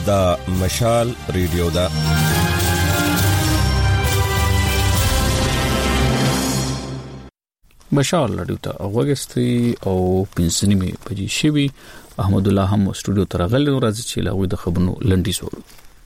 د مشال ریډیو دا
مشال ریډیو ته وګستي او پنځنیمه بجې شوي. احمد الله هم سټوډیو ته راغلی او راځي چې لاوي د خبرونو لنډي سوړو.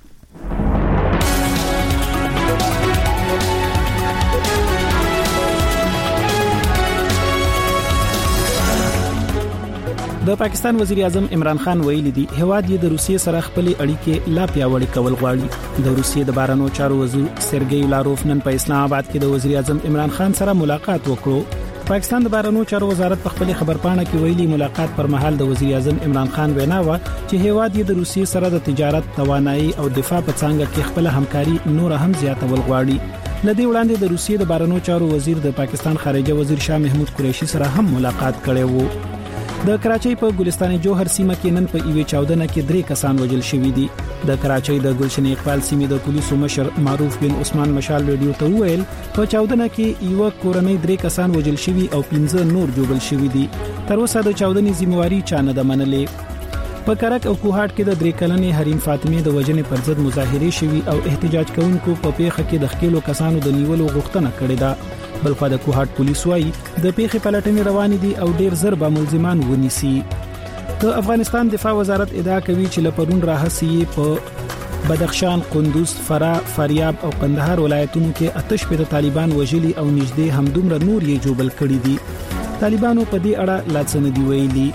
د پاکستان وزیر اعظم عمران خان ویلي دی هواد یې د روسیې سره خپل اړیکې لا پیاوړې کول غواړي. د روسیې د بهرنیو چارو وزیر سرګئی لاروف نن په اسلام آباد کې د وزیر اعظم عمران خان سره ملاقات وکړو. پاکستان د بهرنیو چارو وزارت په خپل خبرپاڼه کې ویلي ملاقات پر مهال د وزیر اعظم عمران خان وینا و چې هواد یې د روسیې سره د تجارت، توانایي او دفاع په څنګه کې خپل همکاري نور هم زیاتول غواړي. لدې وړاندې د روسیې د بهرنیو چارو وزیر د پاکستان خارجه وزیر شاه محمود قریشي سره هم ملاقات کړی وو. د کراچۍ په ګلستان جوهر سیمه کې نن په ایوي چاودنه کې درې کسان وژل شوي دي. د کراچۍ د ګلشن اقبال سیمې د پولیسو مشر معروف بن عثمان مشال ریډیو ته وویل په چاودنه کې یو کورنۍ درې کسان وژل شوي او پنځه نور جوړل شوي دي. تر اوسه د چاودنې ذمہواری چا نه ده منلې. په کرک او کوهاټ کې د درې کلنې حریم فاطمه د وژنې پر ضد مظاهره شوي او احتجاج کوونکو په پیښه کې د خکېلو کسانو د نیولو غوښتنه کړې ده. بلخو د کوهاټ پولیس وايي د پیښې پلټنې روانې دي او ډیر زر به ملزمان ونیسي. د افغانستان دفاع وزارت ادعا کوي چې لپرون راهسي په بدخشان، قندوز، فراه، فاریاب او قندهار ولایتونو کې آتش په طالبان وژلي او نږدې همدومره نور یې جوړل کړي دي. طالبانو په دې اړه لا څه نه دی ویلي.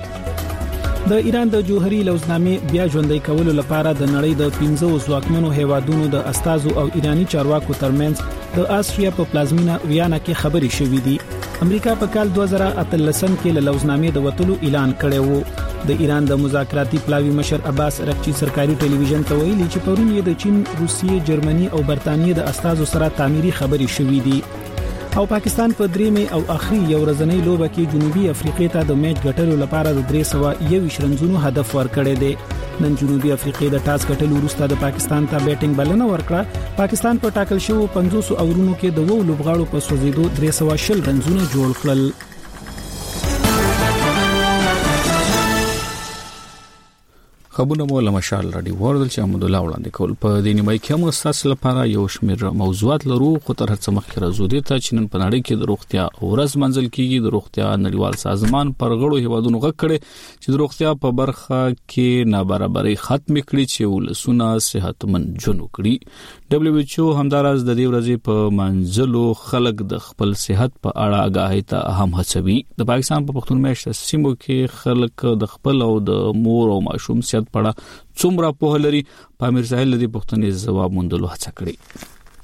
د ایران د جوهري لوزنامې بیا ژوندۍ کولو لپاره د نړۍ د پنځو ځواکمنو هیوادونو د استازو او ایرانی چارواکو ترمنځ د آسټریا په پلازمینا ویانا کې خبرې شوې دي. امریکا په کال دوه زره اتلسم کې له لوزنامې د وټلو اعلان کړی وو. د ایران د مذاکراتي پلاوی مشر عباس ارغچی سرکاري ټلویزیون ته ویلي چې پرون یې د چین، روسیې، جرمني او برتانیې د استازو سره تعمیري خبرې شوې دي. او پاکستان په دریمه او اخري یو ورځنۍ لوبه کې جنوبي افریقې ته د میچ ګټلو لپاره د درې سوه یو رنونو هدف ورکړی دی. نن جنوبي افریقې د ټاس ګټلو وروسته د پاکستان ته بیټینګ بلنه ورکړه. پاکستان په ټاکل شوی پنځوس اورونو کې د وو لوبغاړو په سوځیدو درې سوه شل رنونه جوړ کړل. خبرونه مو له مشال راډیو وردل چې احمد الله وړاندې کول. په دې نیمه کې هم تاسو لپاره یو شمېر موضوعات لرو، خو تر هڅه مخکې راځو دې ته چې نن په نړۍ کې د روغتیا ورځ منځل کیږي. د روغتیا نړیوال سازمان پر غړو هیوادونو غږ کړي چې د روغتیا په برخه کې نابرابرۍ ختم کړي چې ولسونه صحتمند ژوند وکړي. دبليو ایچ او همدارس د دې ورځې په منځلو خلک د خپل صحت په اړه آگاهی ته هم هڅوي. د پاکستان په پښتون مېشت سیمو کې خلک د خپل او د مور او ماشوم صحت پړه څومره په لري په امیر ساحل د پښتنې جواب موندلو هڅه کړې.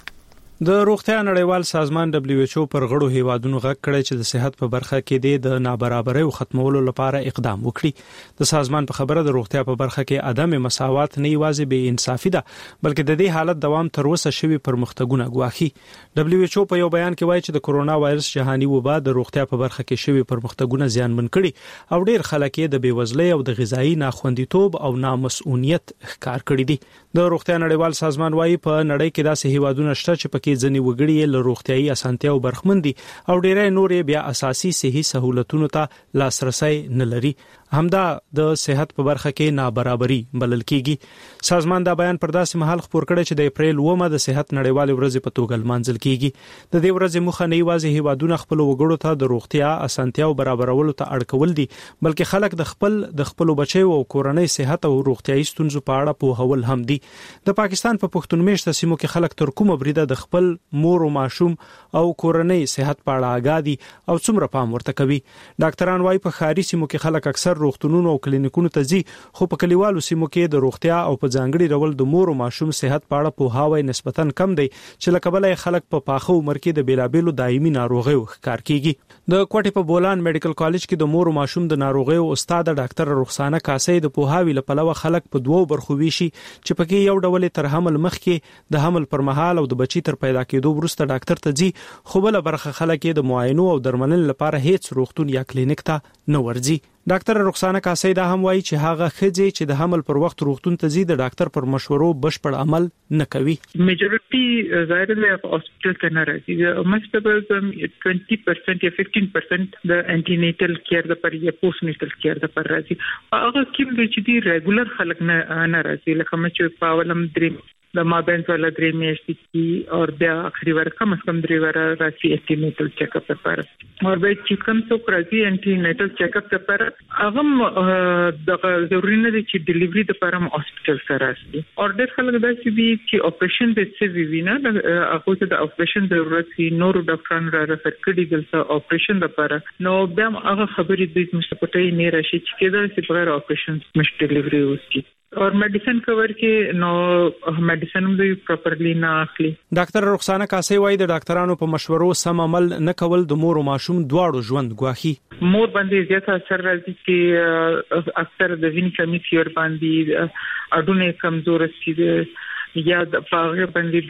د روغتیا نړیوال سازمان دبليو ایچ او پر غړو هیوادونو غږ کړی چې د صحت په برخه کې د نابرابرۍ ختمولو لپاره اقدام وکړي. د سازمان په خبره د روغتیا په برخه کې عدم مساوات نه یوازې بې انصافي ده بلکې د دې حالت دوام تر اوسه شوی پرمختګونه ګواښي. دبليو ایچ او په یو بیان کې وایي چې د کورونا وایرس جهاني وبا د روغتیا په برخه کې شوی پرمختګونه زیانمن کړي او ډیر خلک یې د بیوزلۍ او د غذایی ناخوندیتوب او نامسؤلیت ښکار کړي دي. د روغتیا نړیوال سازمان وایي په نړۍ کې داسې هیوادونه شته چې پکې ځنې وګړي له روغتيایي اسانتیاو برخمن دي او ډېرای نورې بیا اساسي صحي سہولتونو ته لاسرسي نه لري. همدا د صحت په برخه کې نابرابري بلل کیږي. سازمان دا بیان پر داسې مهال خبر کړی چې د اپریل اومه د صحت نړیوال ورځ په توګه لمانځل کیږي. د دې ورځې مخه نه یوازې هیوادونه خپل وګړو ته د روغتیا اسانتیاو برابرولو ته اړ کول دي بلکې خلک د خپل د خپل بچیو او کورنۍ صحت او روغتيایي ستونزو په اړه پوهول هم دي. د پاکستان په پښتون مېشت سیمو کې خلک تر کومه بریده د خپل مور او ماشوم او کورنۍ صحت په اړه آگادي او څومره پام ورته کوي. ډاکټران وايي په ښاري سیمو کې خلک اکثر روغتونونو او کلینیکونو ته ځي خو په کلیوالو سیمو کې د روغتیا او په ځانګړي ډول د مور او ماشوم صحت په اړه پوهاوی نسبتاً کم دی چې لکه بلې خلک په پاخه عمر کې د بیلابېلو دایمي ناروغیو ښکار کیږي. د کوټې په بولان میډیکل کالج کې د مور او ماشوم د ناروغیو استاد ډاکټر رخسانه کاسي د پوهاوی لپاره خلک په دوو برخو ویشي چې پکې یو ډول تر حمل مخکې د حمل پر مهال او د بچی تر پیدا کېدو وروسته ډاکټر ته ځي خو بل برخه خلک د معاینو او درملنې لپاره هیڅ روغتون یا کلینیک ته نه ورځي.
ډاکټر رخسانه کاسي دا هم وایي چې هغه خځې چې د حمل پر وخت روغتون ته ځي د ډاکټر پر مشورو بشپړ عمل نه کوي.
میجورټي ظاهر دی هاسپټل ته نه راځي. مستقبل twenty percent یا fifteen percent د انټینیټل کیر د پر یا پوسټ نیټل کیر د پر راځي. هغه کوم چې دی ریګولر خلک نه نه راځي لکه چې پاولم درې د مابین ولا درې میاشتې کی او بیا اخري ور کم از کم درې ور راځي انټینیټل چیک اپ لپاره. او به چې کوم څوک راځي انټینیټل چیک اپ لپاره هغه د ضروري نه دي چې ډیلیوري د لپاره هاسپټل سره راځي. او ډېر خلک دا چې دي چې اپریشن د څه وی نه هغه ته د اپریشن ضرورت وي نور ډاکټران را رفر کړي دلته اپریشن لپاره نو بیا هغه خبرې د مستقبل نه راشي چې کېدل چې بغیر اپریشن مش ډیلیوري وشي. اور میډیسن کور کې نو میډیسن هم پراپرلی نه اخلي.
ډاکټر رخسانه کاسي وايي د ډاکټرانو په مشورو سم عمل نه کول د مور او ماشوم دواړو ژوند ګواخي.
مور باندې زیات اثر راځي چې اکثر د وینې کمی فیر باندې اډونه کمزور شي یا د پاغه باندې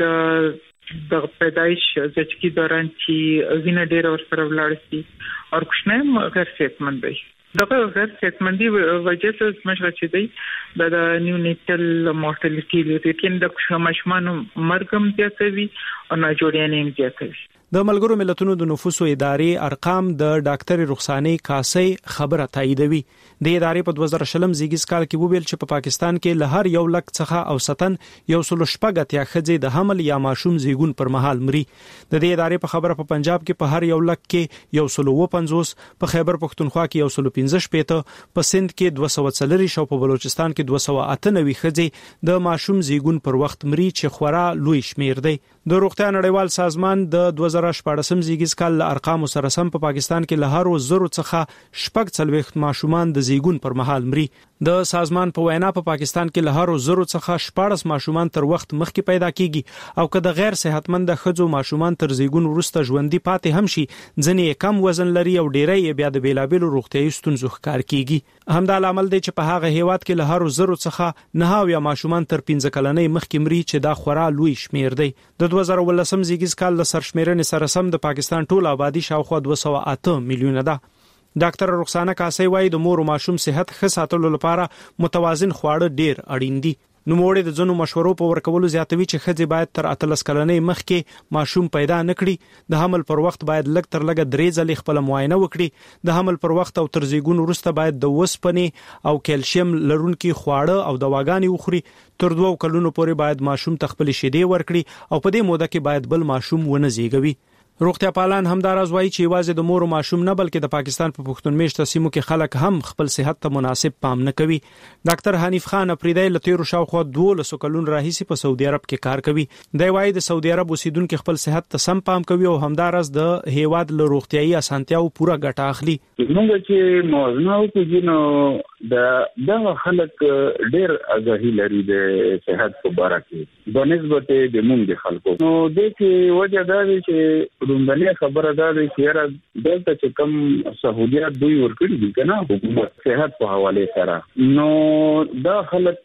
د د پیدایش ځکه دوران چې وینې ډېر اور سره ولاړ شي او کوښنه غیر صحتمند وي. دغه غیر صحتمندي وجه ته مشره چي دی د نیونیټل مورټالټي لیکن د ماشومان مرګ هم زیاتوي او نه جوړیانې هم زیاتوي.
د ملګرو ملتونو د نفوسو ادارې ارقام د ډاکټر رخسانه کاسي خبره تاییدوي. د ادارې په دوه زره شلم زیږیز کال کې وویل چې په پاکستان کې له هر یو لک څخه اوسطن یو سل شپږ اتیا خځې د حمل یا ماشوم زیږون پر مهال مري. د دې ادارې په خبره په پنجاب کې په هر یو لک کې یو سل و پنځوس، په خیبر پختونخوا کې یو سل پنځه شپږ، په سند کې دوه سوه څلور او په بلوچستان کې دوه سوه اته نوي خځې د ماشوم زیږون پر وخت مري چې خورا لوی شمیر دی. د روغتیا نړیوال سازمان د دوه زره شپږ زیږیز کال ارقام سره سم په پاکستان کې له هر زرو څخه شپږ څلوېښت ماشومان د زیږون پر مهال مري. د سازمان په وینا په پاکستان کې له هر زرو څخه شپږ ماشومان تر وخت مخکې پیدا کیږي او که د غیر صحتمند ښځو ماشومان تر زیږون وروسته ژوندۍ پاتې هم شي ځنې کم وزن لري او ډیری بیا د بیلابیلو روغتیايي ستونزو ښکار کیږي. همدا لامل دی چې په هغه هیواد کې له هر زرو څخه نه یا ماشومان تر پنځه کلنۍ مخکې مري چې دا خورا لوی شمیر دی. د دوه زره ولسم زیږیز کال له سرشمیرنې سره سم د پاکستان ټول آبادی شاوخوا دوه سوه اته میلیونه ده. ډاکټر رخسانه کاسي وايي د مور او ماشوم صحت ښه ساتلو لپاره متوازن خواړه ډیر اړین دي. نو موړې د ځنو مشورو په ورکولو زیاتوي چې ښځې باید تر اتلس کلنۍ مخکې ماشوم پیدا نکړي. د حمل پر وخت باید لږ تر لږه درې ځلې خپل معاینه وکړي. د حمل پر وخت او تر زیږون وروسته باید د وسپنې او کیلشیم لرونکي خواړه او دواګانې وخوري. تر دوه کلونو پورې باید ماشوم ته خپل شیدې ورکړي او په دې موده کې باید بل ماشوم ونه زیږوي. روغتیا پالان همداراز وایي چې یوازې د مور او ماشوم نه بلکې د پاکستان په پښتون میشته سیمو کې خلک هم خپل صحت ته مناسب پام نه کوي. ډاکټر حنیف خان افریدی له تیرو شاوخوا دولسو کلونو راهیسې په سعودي عرب کې کار کوي. دی وایي د سعودي عرب اوسیدونکو خپل صحت ته سم پام کوي او همداراز د هیواد له روغتیايي اسانتیاو پوره ګټه اخلي.
موږ چې موازنه وکړو نو د دغه خلک ډېر آگاهي لري د صحت په اړه کې په نسبت د موږ خلکو. نو د دې وجه دا دی چې روندنه خبره ده چې را دلته چې کم سہولیات دوی ورکړي دي کنه حکومت صحت په حواله سره نو دا خلک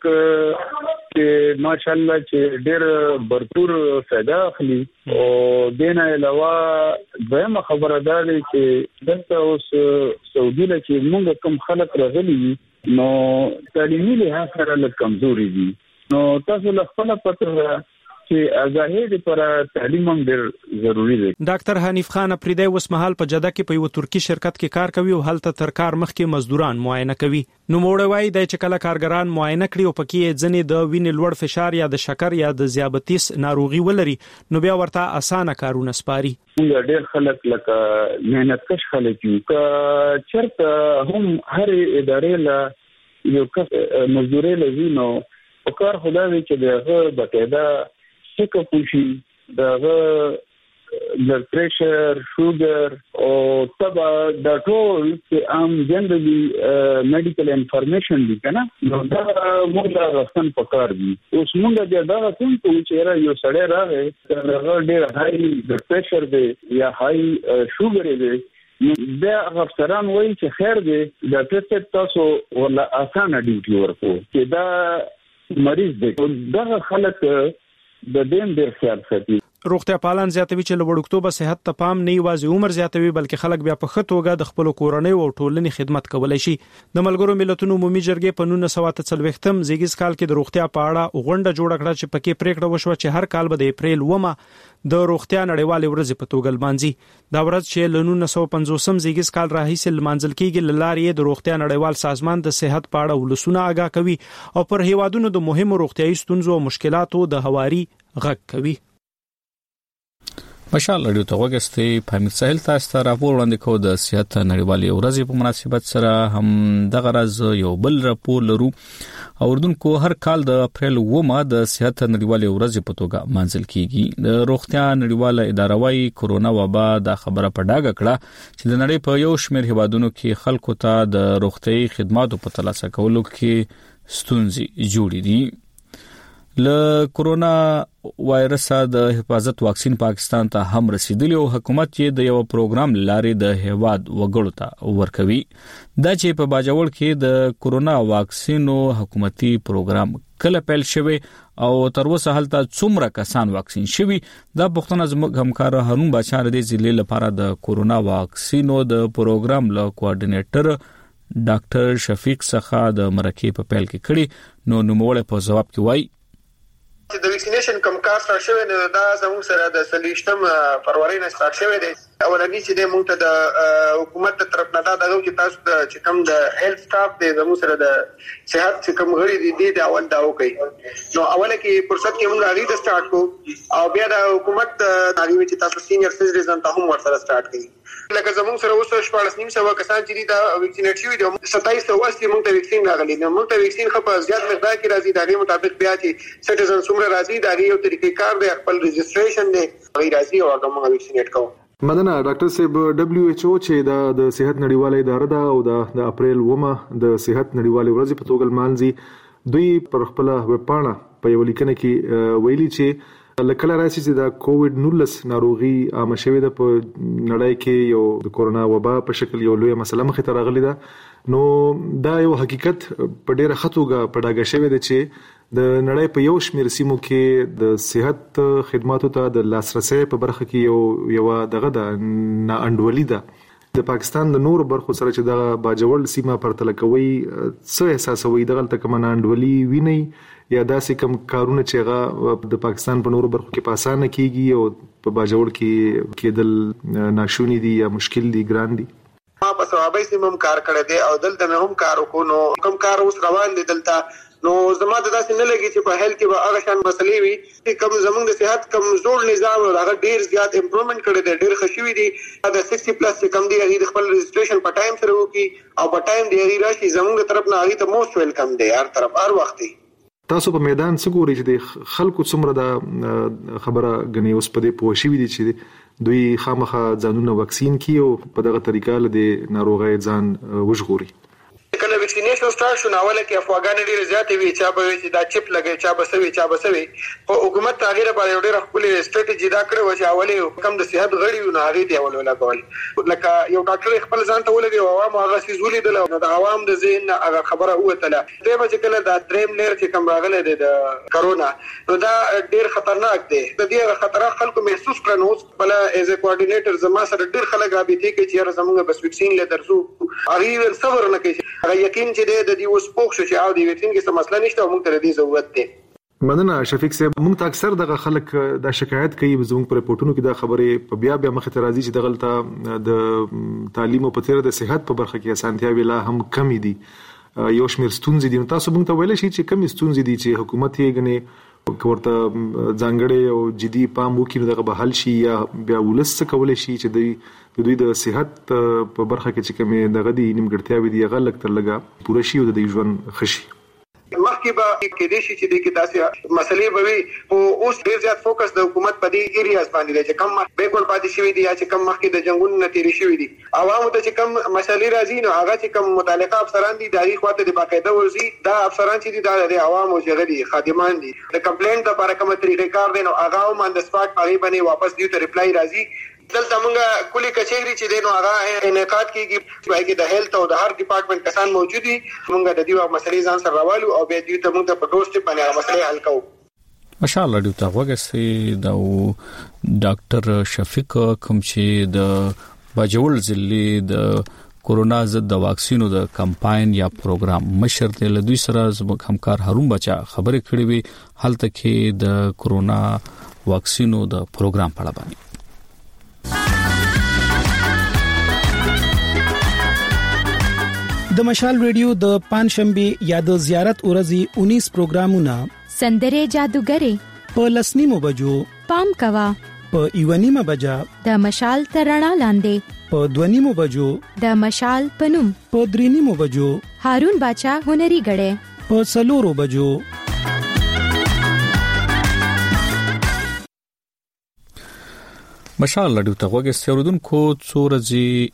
چې ماشاءالله چې ډېر برپور فائدہ اخلي او دینه علاوه دغه خبره ده چې دلته اوس سعودي له چې موږ کوم خلک راغلي نو تعلیمي لحاظ سره لږ کمزوري دي. نو تاسو له خپل پته چې آگاهی لپاره تعلیم هم ډېر ضروری دی.
ډاکټر حنیف خان افریدی اوس مهال په جده کې په یو ترکی شرکت کې کار کوي او هلته تر کار مخکې مزدوران معاینه کوي. نو موړ وایي د چې کله کارګران معاینه کړي او پکې ځنې د وینې لوړ فشار یا د شکر یا د ذیابیطس ناروغي ولري نو بیا ورته اسانه کارونه سپاري.
موږ ډېر خلک لکه مهنت کش خلک یو که چرته هم هر ادارې له یو کس مزدوري لږی نو په کار خدای چې دغه بقاعده څه کوشي دغه بلډ پریشر شوګر او تبا د ټول چې عام جنرالي میډیکل انفارمیشن دي کنه نو دا موږ راستن پکار دي. اوس موږ دا دا کوم چې را یو سړی راغی هغه ډېر هاي بلډ پریشر دی یا هاي شوګر دی بیا افسران وایي چې خیر دی دا ټیسټ تاسو ولا اسانه ډیوټي ورکو چې دا مریض دی. دا خلک د دین ډېر خیال ساتي.
روغتیا پالان زیاتوي چې له وړکتوبه صحت ته پام نه یوازې عمر زیاتوي بلکې خلک بیا په خټوګه د خپل کورنۍ او ټولنې خدمت کولای شي. د ملګرو ملتونو عمومي جرګې په نولس سوه اته څلوېښتم زیږیز کال کې د روغتیا په اړه غونډه جوړه کړه چې پکې پریکړه وشوه چې هر کال به د اپریل اوومه د روغتیا نړیوالې ورځې په توګه لمانځي. دا ورځ چې له نولس سوه پنځوسم زیږیز کال راهیسې لمانځل کېږي له لارې د روغتیا نړیوال سازمان د صحت په اړه ولسونه آگاه کوي او پر هیوادونو د مهمو روغتیايي ستونزو او مشکلاتو د هواري غږ کوي.
مشال رادیو ته وګستې پامیر ساحل تاسو ته راپور وړاندې کوو د صحت نړیوالې ورځې په مناسبت سره هم د غرض یو بل راپور لرو. اوردونکو هر کال د اپریل اوومه د صحت نړیوالې ورځې په توګه مانځل کیږي. د روغتیا نړیواله اداره وايي کورونا وبا د خبره په ډاګه کړه چې د نړۍ په یو شمېر هیوادونو کې خلکو ته د روغتیايي خدماتو په ترلاسه کولو کې ستونزې جوړې دي. له کورونا وایرس د حفاظت واکسین پاکستان ته هم رسیدلی او حکومت یې د یو پروګرام لارې د هیواد وګړو ته ورکوي. دا چې په باجوړ کې د کورونا واکسینو حکومتي پروګرام کله پیل شوی او تر اوسه هلته څومره کسان واکسین شوي دا پوښتنه زموږ همکار هارون بادشاه د ضلع لپاره د کورونا واکسینو د پروګرام له کوارډینیټر ډاکټر شفیق څخه د مرکې په پیل کې کړي. نو نوموړی په جواب کې وایي
چې د ویکسینیشن کوم کار سره شوی نو دا زموږ سره د سلیشتم فروری نه سٹارټ شوی دی. اولنی چې د موږ ته د حکومت تر طرف نه دا دغه چې تاسو د چې کوم د هیلث سټاف دی زموږ سره د صحت چې کوم غړي دي د اول دا وکي. نو اوله کې فرصت کې موږ غوړي د سٹارټ کو او بیا د حکومت ناوی چې تاسو سینیئر سټیزن ته هم ورسره سٹارټ کړئ. لکه زموږ سره اوس شپږ نیم سو کسان چې دا ویکسینیټ شوي دي ستایس سو اسی موږ ته ویکسین راغلي نو موږ ته ویکسین خو په زیات مقدار کې راځي دا غي مطابق بیا چې سټیزن څومره راځي دا غي یو طریقې کار دی خپل رجسټریشن دی غي راځي او هغه ویکسینیټ کوو.
مدنه ډاکټر صاحب دبليو ایچ او چې دا د صحت نړیواله اداره ده او د اپریل اوومه د صحت نړیواله ورځ په توګه مانځي دوی پر خپل ویب پاڼه په یو لیکنه کې ویلي چې لکه راځي چې د کووډ نولس ناروغي عام شوه د په نړۍ کې یو د کورونا وبا په شکل یو لوی مسله مخ ته راغلی ده. نو دا یو حقیقت په ډیره خطوګه په ډاګه شوه ده چې د نړۍ په یو شمېر سیمو کې د صحت خدماتو ته د لاسرسي په برخه کې یو یو دغه د ناانډولي ده. د پاکستان د نور برخو سره چې د باجوړ سیمه پرتل کوي څه احساسوي دغه تک مناندولي ویني یا داسې کوم کارونه چې هغه د پاکستان په نور برخو کې په اسانه کیږي او په باجوړ کې کېدل ناشونی دي یا مشکل دي ګران دي.
ما په ثوابي سیمه کار کړی دی او دلته مې هم کار وکړو کوم کار اوس روان دي دلته نو زما د داسې نه لګي چې په هیل کې به هغه شان مسلې وي چې کوم زموږ د صحت کمزور نظام او هغه ډیر زیات امپروومنت کړی دی ډیر خوشوي دي د شصت پلس چې کم دی هغه خپل رجسټریشن په ټایم سره وکي او په ټایم دی هغه راشي زموږ طرف نه هغه ته موست ویلکم دی هر طرف هر وخت.
تاسو په میدان څه ګوري چې د خلکو څومره د خبره غني اوس په دې پوه شي دي چې دوی خامخا ځانونه واکسین کیو په دغه طریقه له ناروغي ځان وژغوري.
کله ویکسینیشن سٹارټ شو نو اوله کې افغانان ډیر زیات وی چې به چې دا چپ لګي چا بسوي چا بسوي او حکومت تغییر باندې ډیر خپل استراتیژي دا کړو چې اوله کم د صحت غړي نو هغه دی اوله لګول لکه یو ډاکټر خپل ځان ته ولګي او عوام هغه سيزولي دل نو د عوام د ذهن هغه خبره وته دا چې کله دا دریم لیر چې کوم راغله د کرونا نو دا ډیر خطرناک دی د دې خطر خلکو محسوس کړي نو بل ایز ا کوارډینیټر زما سره ډیر خلک رابطه کوي چې زموږ بس ویکسین له درسو هغه صبر نه کوي یقین چې د دې اوس پوښ شو چې او د ویکسین کې څه مسله نشته او موږ ته دې ضرورت دی.
مدنه شفیق صاحب موږ ته اکثر دغه خلک دا شکایت کوي زموږ پر رپورټونو کې دا خبره په بیا بیا مخ ته راځي چې دغلطه د تعلیم او په تیر د صحت په برخه کې اسانتیا ویلا هم کمی دي یو شمیر ستونزې دي. تاسو موږ ته ویل شي چې کمی ستونزې دي چې حکومت یې غني ورته ځانګړي او جدي پام وکړي دغه به حل شي یا بیا ولس څه کولای شي چې دوی د دوی د صحت په برخه کې چې کومه دغه دي نیمګړتیاوې دي هغه لکه تر لګا پوره شي او د دې ژوند خشي.
مخکې به کې دې شي چې د کې تاسو مسلې به وي او اوس ډیر زیات فوکس د حکومت په دې ایریاز باندې دی چې کم بیکورډ پاتې شوی دي یا چې کم مخکې د جنگونو نتیری شوی دي عوامو ته چې کم مسلې راځي نو هغه چې کم متعلقه افسران دي دایي خواته د باقاعده ورزي دا افسران چې دي د عوامو چې غدي خادمان دي د کمپلینټ لپاره کومه طریقې کار دي نو هغه هم اند سپاټ هغه باندې واپس دیو ته ریپلای راځي. دلته موږ کلی کچېری چې دینو هغه انعقاد کیږي چې د هیلث او د هر ډپارټمنټ کسان موجود دي موږ د دې مسلې ځان سره راوالو او به دې ته موږ په ډور سټپ باندې مسلې حل کوو.
ماشاءالله ډیو تا وګسي دا ډاکټر شفیق کوم چې د باجوړ ضلع د کورونا ضد د واکسینو د کمپاین یا پروګرام مشر دی له دوی سره زموږ همکار هارون بچا خبرې کړې وي حالت کې د کورونا واکسینو د پروګرام په اړه باندې
د مشال ریډیو د پنځشنبه یا د زیارت ورځې انیس پروګرامونه
سندره جادوګری
په لسنیمو بجو
پام کوا
په ایوانیمه بجا
د مشال ترڼا لاندې
په دونیمو بجو
د مشال پنوم
په درینیمو بجو
هارون باچا هنري غړې
په سلورو بجو
ماشاءالله ډیو ته وګورئ اوردونکو څورځي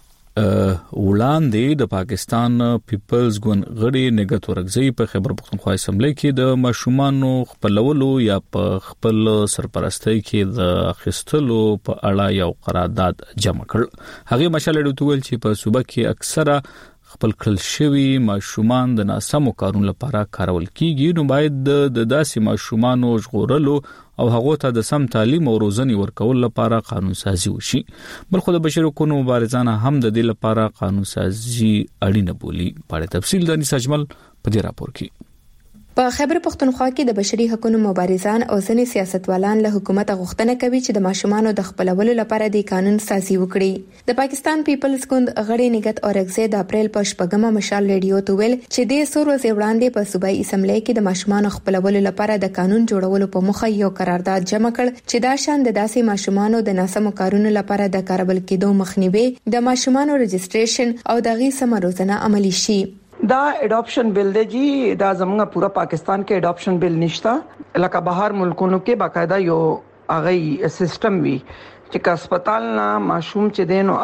وړاندې د پاکستان پیپلز ګوند غړي نګت ورغزي په خیبر پختونخوا اسمبلی کې د ماشومانو خپلولو یا په خپل سرپرستۍ کې د اخیستلو په اړه یو قرارداد جمع کړ. هغه مشال ډیو ویل چې په صوبه کې اکثره خپل کل شوی ماشومان د ناسمو کارونو لپاره کارول کیږي، نو باید د داسې ماشومانو ژغورلو او هغه ته د سم تعلیم او روزنې ورکول لپاره قانون سازي وشي. بلخو د بشري حقوقو مبارزان هم د دې لپاره قانون سازي اړینه بولي. په تفصیل د نس اجمل په دې راپور کې
په خیبر پختونخوا کې د بشري حقوقو مبارزان او ځینې سیاستوالان له حکومت غوښتنه کوي چې د ماشومانو د خپلولو لپاره د قانون سازي وکړي. د پاکستان پیپلز ګوند غړي نګت اورغزي د اپریل په شپږمه مشال ریډیو ته ویل چې د سورو زیوړاندې په صوبایي اسمبلی کې د ماشومانو خپلولو لپاره د قانون جوړولو په مخه یو قرارداد جمع کړ چې دا شان د داسې ماشومانو د ناسمو کارونو لپاره د کاربل کېدو مخنیوي، د ماشومانو رجسټریشن او د غي سم روزنه عملی شي.
دا اډاپشن بل دی جی دا زموږه پورا پاکستان کې اډاپشن بل نشتا، لکه بهر ملکونو کې باقاعده یو اغه سیستم وی چې هسپتال نه ماشوم چې دینو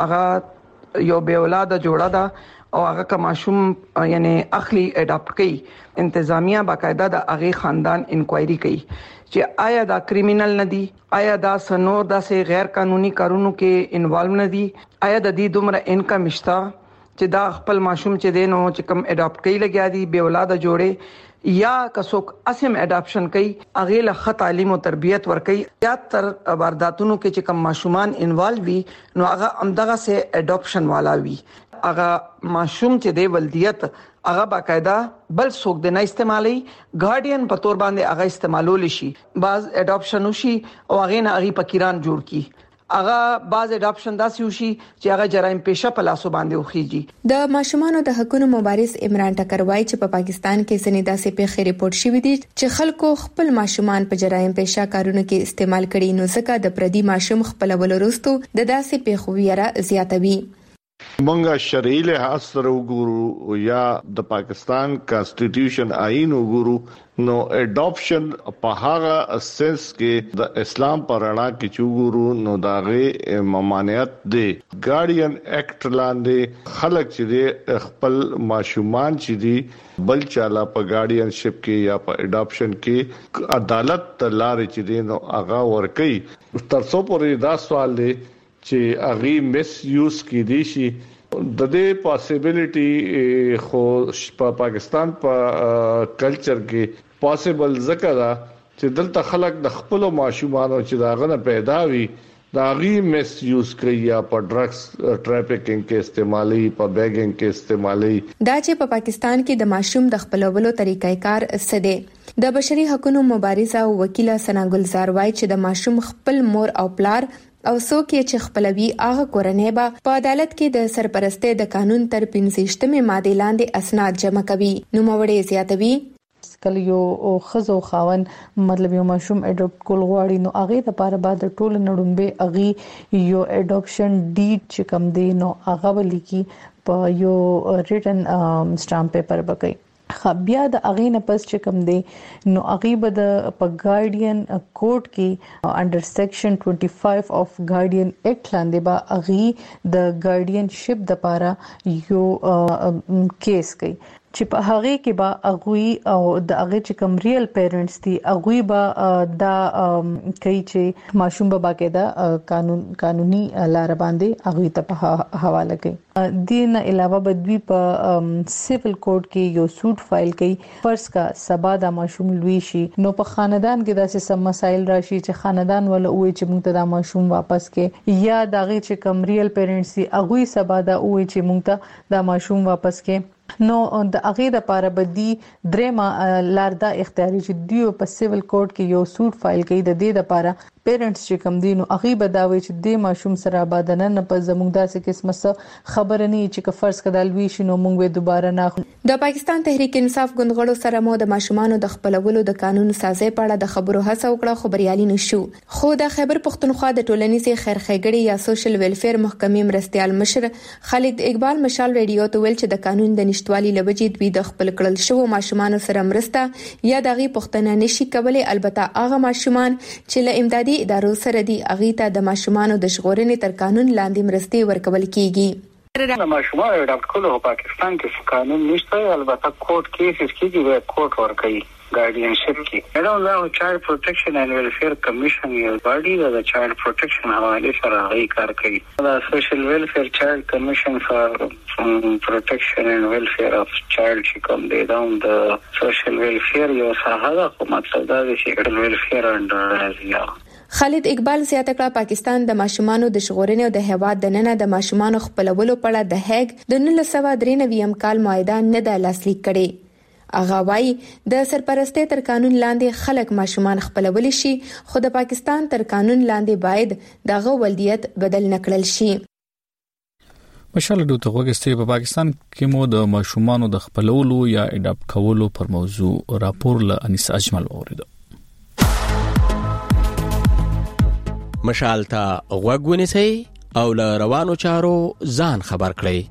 اغه یو به اولاد جوړه دا او هغه کا ماشوم یعنی اخلي اډاپټ کوي، انتظامیه باقاعده د اغه خاندان انکوایري کوي چې آیا دا کریمینل نه دی، آیا دا سنور دا سه غیر قانوني کارونو کې انوالو نه دی، آیا د دې دومره انکم شتا چې دا خپل ماشوم چې دینو چې کم اډاپټ کوي لګیا دي به اولاد جوړي یا کڅوک اسیم اډاپشن کوي اغه له خ تعلیم او تربيت ور کوي یا تر وارداتونو کې چې کم ماشومان انوالو وي نو هغه امدغه سه اډاپشن والا وي، هغه ماشوم چې دی ولدیت هغه باقاعده بل څوک د نه استعمالي ګارډین په تور باندې هغه استعمالول شي، بعض اډاپشن وشي او هغه نه هغه پکیران جوړ کی اغه باز اډاپشن داسې وشي چې هغه جرایم پیشه په لاسو باندې وخیږي.
د ماشومانو د حقوقو مبارز عمران ټکر وایي چې په پاکستان کې ځنې داسې پیښې ریپورت شوې دي چې خلکو خپل ماشومان په جرایم پیشه کارونو کې استعمال کړي، نو ځکه د پردي ماشوم خپل ولرستو د داسې پیښو ویره زیاتوي.
منګه شرعي لحاظ سره وګورو یا د پاکستان کانسټیټیوشن آئین وګورو نو اډاپشن په هغه سنس کې د اسلام پر اړه کې چوغورو نو داغه ممانعت دی. ګارډین ایکټ لاندې خلک چې خپل ماشومان چې دی بل چاله په ګارډین شپ کې یا په اډاپشن کې عدالت لارې چې دی نو هغه ورکي. تر څو پورې دا سوال دی چې اغي مس یوز کی دي شي د دې پاسیبিলিټي خو په پاکستان په کلچر کې پاسیبل ذکر دا چې دلته خلک د خپل ماشومانو چې داغه نه پیدا وي دا غي مس یوز کوي یا په ډرګز ټریفیکینګ کې استعمالي په بیګینګ کې استعمالي.
دا چې په پاکستان کې د ماشوم د خپلولو طریقې کار سده د بشري حقوقو مبارزه او وکیله ثنا ګلزار وایي چې د ماشوم خپل مور او پلار او څوک چې خپلوي هغه کورنۍ به په عدالت کې د سرپرستۍ د قانون تر پنځشتمه ماده لاندې اسناد جمع کوي. نو موړې زیاتوي
کله یو خزو خاون مطلب یو ماشوم اډاپټ کول غواړي نو هغه لپاره بعد ټول نړمبه هغه یو اډاپشن ډیډ چې کوم دی نو هغه ولیکي په یو ریټن سټامپ پیپر بکای بیا د اغه نه پس چې کوم دی نو اغه به د په ګارډین کوډ کې انډر سیکشن پنځه اف ګارډین ایکټ لاندې با اغه د ګارډین شپ د لپاره یو کیس کوي. چې په هغه کې به اغوي او د هغه چې کوم ریل پیرنټس دي اغوي به دا کوي چې ماشوم به باقاعده قانون قانوني لار باندې اغوي ته حواله کوي. دین علاوه به دوی په سیویل کورټ کې یو سوټ فایل کوي فرض کا سبا د ماشوم لوي شي نو په خاندان کې داسې سم مسایل راشي چې خاندان ولا وې چې موږ ته د ماشوم واپس کې یا دغه چې کوم ریل پیرنټس دي اغوي سبا دا وې چې موږ ته د ماشوم واپس کې نو د هغه د لپاره بدی درېما لار دا اختیاري چې دیو په سیویل کورټ کې یو سوټ فایل کوي د دې لپاره پیرنټس چې کوم دي نو هغه بداوي چې د ماشوم سره آبادنه نه په زموږ داسې قسمه څه خبر نه چې که فرض کړه لوي شنو موږ به دوباره نه.
د پاکستان تحریک انصاف ګوندغړو سره مو د ماشومانو د خپلولو د قانون سازي په اړه د خبرو هڅه وکړه خو بریالي نشو. خو د خیبر پښتونخوا د ټولنیزې خیرخېګړې یا سوشل ویلفیر محکمې مرستيال مشر خالد اقبال مشال رادیو ته ویل چې د قانون د نشټوالي لوجې دوی د خپل کړل شو ماشومانو سره مرسته یا دغه پښتنه نشي کولای البته هغه ماشومان چې له امدادي ادارو سره دي اغه ته د ماشومانو د شغورنې تر قانون لاندې مرستي ورکول کیږي.
د ماشومانو اډاپټ کولو په پاکستان کې قانون نشته البته کوټ کیسز کې دی کوټ ورکوي guardianship کی I don't know child protection and welfare commission یو body د child protection حواله سره غي کار کوي. دا social welfare child commission for protection and welfare of child چې کوم دی دا د social welfare یو ساحه ده خو مطلب دا دی چې welfare under ازیا.
خالد اقبال زیاته کړه پاکستان د ماشومانو د شغورنې او د هواد د نننه د ماشومانو خپلولو په اړه د هیګ د نولس سوه درې نوي کال معاهده نه د لاسلیک کړي. اغه وای د سرپرستۍ تر قانون لاندې خلک ماشومان خپلول شي خو د پاکستان تر قانون لاندې باید دغه ولدیت بدل نکړل شي.
مشال دوته وګستې په پاکستان کې مو د ماشومانو د خپلولو یا اډاپټ کولو پر موضوع راپور ل انیس اجمل اوریدو.
مشال ته وګونی سي او ل روانو چارو ځان خبر کړئ.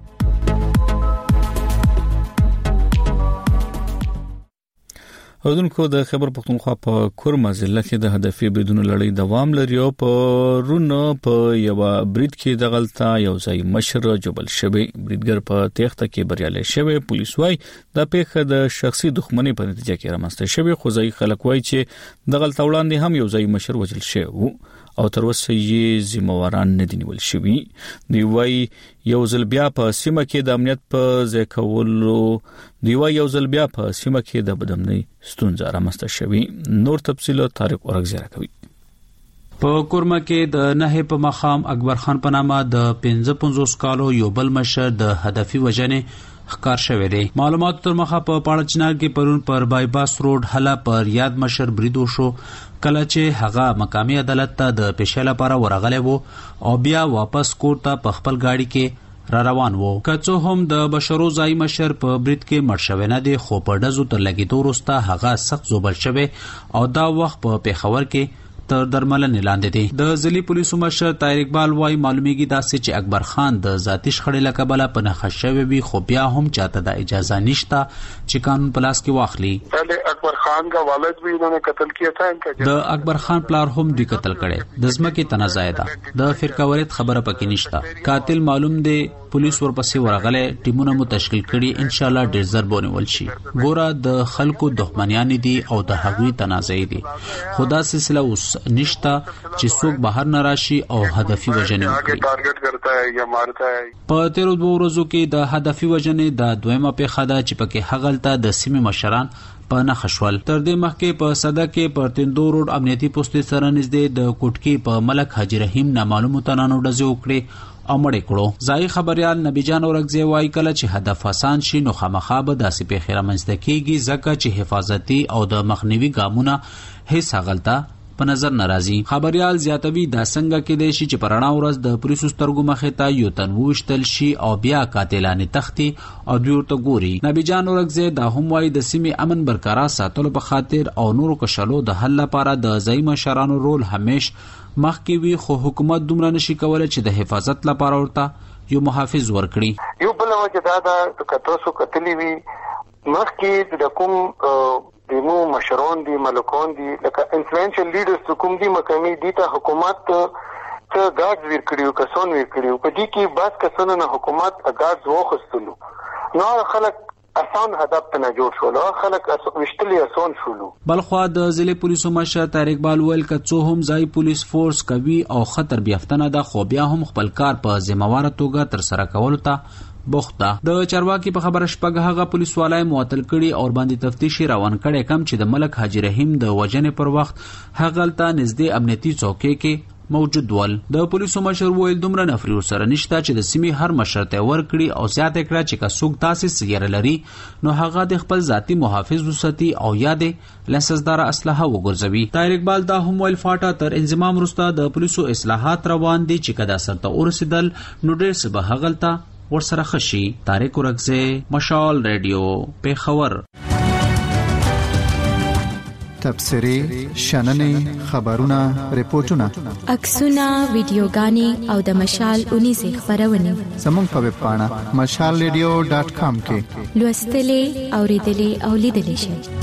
اودونکو د خیبر پختونخوا په کورما ضلع کې د هدفي بریدونو لړۍ دوام لري او په رونو په یو برید کې د غلطه یو ځای مشر جبل شوی بریدګر په تخته کې بریالي شوی پولیس وايي د پیښه د شخصي دښمنۍ په نتیجه کې رامنځته شوی خو ځای خلک وايي چې د غلطه وړاندې هم یو ځای مشر وجل شوی او تر اوسه یې ذمہواران نه دي نیول شوی. دی وايي یو ځل بیا په سیمه کې د امنیت په ځای کولو دی وايي یو ځل بیا په سیمه کې د بدامنۍ ستونزه رامنځته شوی. نور تفصیل طارق اورغزیره کوي.
په کورما کې د نه په مقام اکبر خان په نامه د پنځه پنځوس کالو یو بل مشر د هدفي وجنې ښکار شوی دی. معلومات تر مخه په پاړه چنار کې پرون پر بایپاس روډ حلا پر یاد مشر بریدو شو کله چې هغه مقامی عدالت ته د پیښې لپاره ورغلی وو او بیا واپس کور ته په خپل گاډي کې را روان وو. کڅو هم د بشرو ځای مشر په برید کې مړ شوی نه دی خو په ډزو تر لګیدو وروسته هغه سخت زوبل شوی او دا وخت په پیښور کې تر درملنې لاندې دي. د ځلي پولیسو مشر طاهر اقبال وايي معلومیږي داسې چې اکبر خان د ذاتی شخړې له کبله په نښه شوی وي خو بیا هم چاته د اجازه نشته چې قانون په لاس کې واخلي.
اکبر خان کا والد بھی انہوں نے قتل کیا تھا.
د اکبر خان پلار هم دوی قتل کړي. د ځمکې تنازع ده د فرقاوریت خبره پکې نشته. قاتل معلوم دی پولیس ورپسې ورغله ټیمونه مو تشکیل کړي ان شاء الله ډیر زر بونول شي. ګوره د خلکو دښمنیان دي او د هغوی تنازع دي. خدا سلسله اوس نشتا چې څوک بهر نه راشي او هدفي وجنې وکړي.
ټارګټ کرتا ہے یا مارتا ہے.
په تیرو دوه ورځو کې د هدفي وجنې د دویمه پیښه ده چې پکې هغلته د سیمې مشران په نخښول. تر دې مخکې په صدا کې پر تندو روډ امنیتي پوسټ سره نږدې د کوټکی په ملک حاجی رحیم نامعلومو تنانو ډزې وکړي او مړ کړو. ځای خبريال نبی جان اورغزی وايي کله چې هدف آسان شي نو خامخا به داسې پیښې رامنځته کیږي ځکه چې حفاظتي او د مخنیوي ګامونه هیڅ غلطه په نظر ناراضي. خبريال زیاتوي دا څنګه کې دی چې پرانا ورځ د پولیسو سترګو مخې ته یو تنوشتل شي او بیا قاتلانه تختی او دوی ورته ګوري. نبی جان اورغزی دا هم وايي د سیمې امن برقرار ساتلو په خاطر او نورو کشلو د حل لپاره د ځای مشرانو رول همیش مخکې وي خو حکومت دومره نشي کولای چې د حفاظت لپاره ورته یو محافظ ورکړي.
یو بل وجه دا د کتوسو کتلی وی مخکې د کوم دیمو مشرون دی ملکون دی لکه انفلوئنشل لیډرز کوم دی مقامی دی ته حکومت ته ګارډز ور کړیو کسون ور کړیو په دې کې بس کسونه نه حکومت ګارډز وخستلو نو خلک
اسان هدف ته نه جوړ شول خلک وشتلی اسان شول.
بلخوا د ضلع پولیسو مشر طارق اقبال ویل ک څو هم ځای پولیس فورس کوي او خطر بیافتنه ده خو بیا هم خپل کار په ذمہوار توګه تر سره کولو ته بوخته. د چارواکي په خبره شپږ هغه پولیس والای معطل کړي او باندې تفتیش روان کړي کم چې د ملک حاجی رحیم د وجنې پر وخت هغلته نږدې امنیتي څوکۍ کې موجود ول. د پولیسو مشر ویل دومره نفري سره نشته چې د سیمې هر مشر ته ور کړي او زیات کړه چې که څوک تاسو سیګر لري نو هغه د خپل ذاتی محافظ وساتي او یادې لسزدار اسلحه وګرځوي. طارق اقبال دا هم ویل فاټا تر انضمام وروسته د پولیسو اصلاحات روان دي چې کدا سرته ورسېدل نو ډېر څه به هغلته ورسره خشي. طارق ورغزه مشال رادیو پیښور.
تبصرې شننې خبرونه ریپورتونه
عکسونه ویډیوګانې او د مشال اونیزه خبرونه
زموږ په ویب پاڼه مشال ریډیو ډاټ کام کې
لوستلې اوریدلې او لیدلې شئ.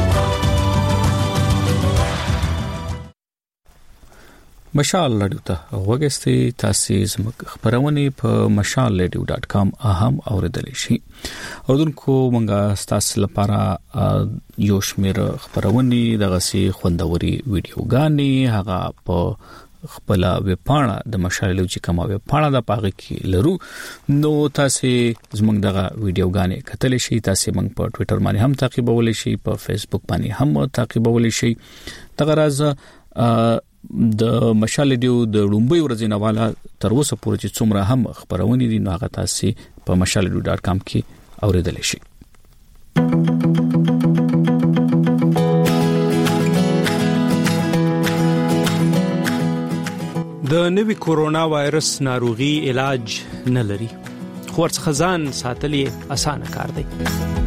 مشال رادیو ته وګورئ تاسو زموږ خبرونه په مشال ریډیو ډاٹ کام اهم اوریدل شي. اوردونکو مونږه تاسو لپاره یو شمېر خبرونه دغه سي خوندوري ویډیوګانې هغه په خپل ویب پاڼه د مشال ریډیو چې کومه ویب پاڼه د پاغه کې لرو نو تاسو زموږ دغه ویډیوګانې کتل شي. تاسو موږ په ټوئیټر باندې هم تعقیبول شي په فیسبوک باندې هم تعقیبول شي. دغه راز د مشال ریډیو د لومبي ورځې نواله تر اوسه پورې چې څومره هم خبرونه دي نو هغه تاسو په مشال ریډیو ډاٹ کام کې اوریدل شي.
د نوي کورونا وایرس ناروغي علاج نه لري خو ورڅ خزان ساتلې اسانه کار دی.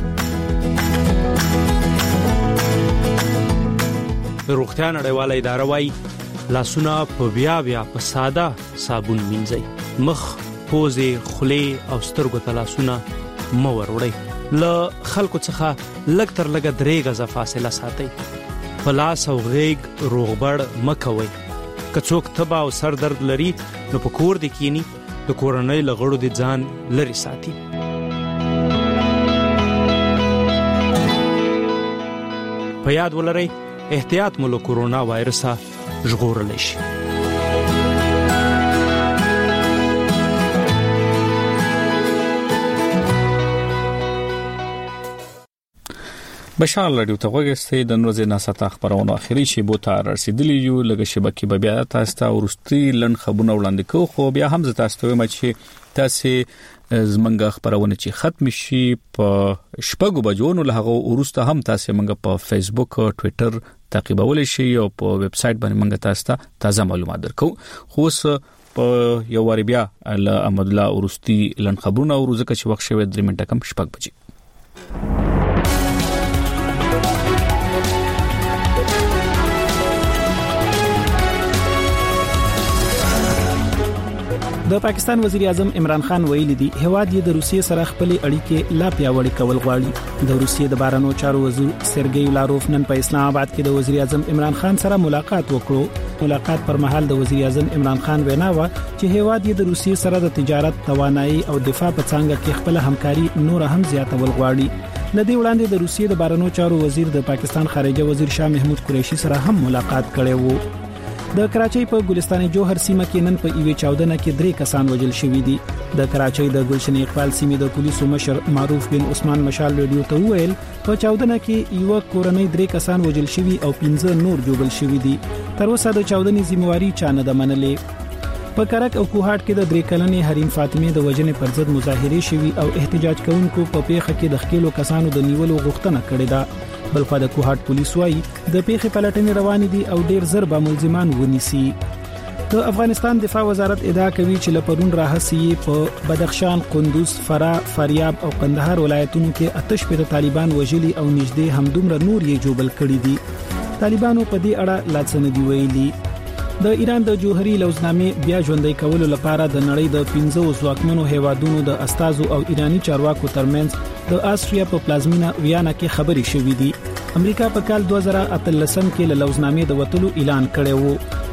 روغتیا نړیواله اداره وايي لاسونه په بیا بیا په ساده صابون مینځئ. مخ، پوزه، خولې او سترګو ته لاسونه مو وروړئ. له خلکو څخه لږ تر لږه درې غزه فاصله ساتئ. په لاس او غېږ روغبړ مکوئ. که څوک تبه او سر درد لري نو په کور د کینی د کورنۍ لغړو د ځان لري ساتي. په یاد ولرئ احتیاط مو له کورونا وایرسه ژغورل شي.
بشار رادیو ته وګورئ د نورو ناساته خبرونو اخیری شی بو ته رسیدلی یو لږه شبکې به بیا تاسو ته ورستي لن خبرونه وړاندې کوو خو بیا هم تاسو ته وایم چې تاسو زمونږ خبرونه چې ختم شي په شپږو بجو نو له هغه ورسته هم تاسو موږ په فیسبوک او ټوئیټر تعقیبول شي او په ویب سټ باندې موږ تاسو ته تازه معلومات درکو. خو اوس په یو واری بیا له احمد الله ورستي لن خبرونه ورزکه چې وخت شوی درې منټه کم شپږ بجې.
د پاکستان وزیر اعظم عمران خان ویلي دی هواد یې د روسیې سره خپل اړیکې لا پیاوړې کول غواړي. د روسیې د بهرنیو چارو وزیر سرګی لاروف نن په اسلام آباد کې د وزیر اعظم عمران خان سره ملاقات وکړو. ملاقات پر مهال د وزیر اعظم عمران خان وینا و چې هواد یې د روسیې سره د تجارت، توانایي او دفاع په څنګه کې خپل همکاري نور هم زیاتول غواړي. لدې وړاندې د روسیې د بهرنیو چارو وزیر د پاکستان خارجه وزیر شاه محمود قریشي سره هم ملاقات کړی وو. د کراچۍ په ګلستان جوهر سیمه کې نن په ایوه چاودنه کې درې کسان وژل شوي دي. د کراچۍ د ګلشن اقبال سیمې د پولیسو مشر معروف بن عثمان مشال ریډیو ته ویل په چاودنه کې ایوه کورنۍ درې کسان وژل شوي او پنځه نور جوړل شوي دي. تر اوسه د چاودنې ذمہواری چا نه ده منلې. په کرک او کوهاټ کې د درې کلنې حریم فاطمه د وژنې پر ضد مظاهره شوي او احتجاج کوونکو په پیښه کې د خکېلو کسانو د نیولو غوښتنه کړې ده. بلخوا د کوهاټ پولیس وايي د پیښې پلټنې روانې دي او ډېر زر به ملزمان ونیسي. د افغانستان دفاع وزارت ادعا کوي چې لپرون راهسي په بدخشان، قندوز، فراه، فاریاب او قندهار ولایتونو کې آتش په طالبان وژلي او نږدې همدومره نور یې جوړل کړي دي. طالبانو په دې اړه لا څه نه دی ویلي. د ایران د جوهري لوزنامې بیا ژوندۍ کولو لپاره د نړۍ د پنځو ځواکمنو هیوادونو د استازو او ایرانی چارواکو ترمنځ د آستریا په پلازمینه ویانا کې خبري شوې دي. امریکا په کال دوه زره اتلسم کې له لوزنامې د وټلو اعلان کړی وو.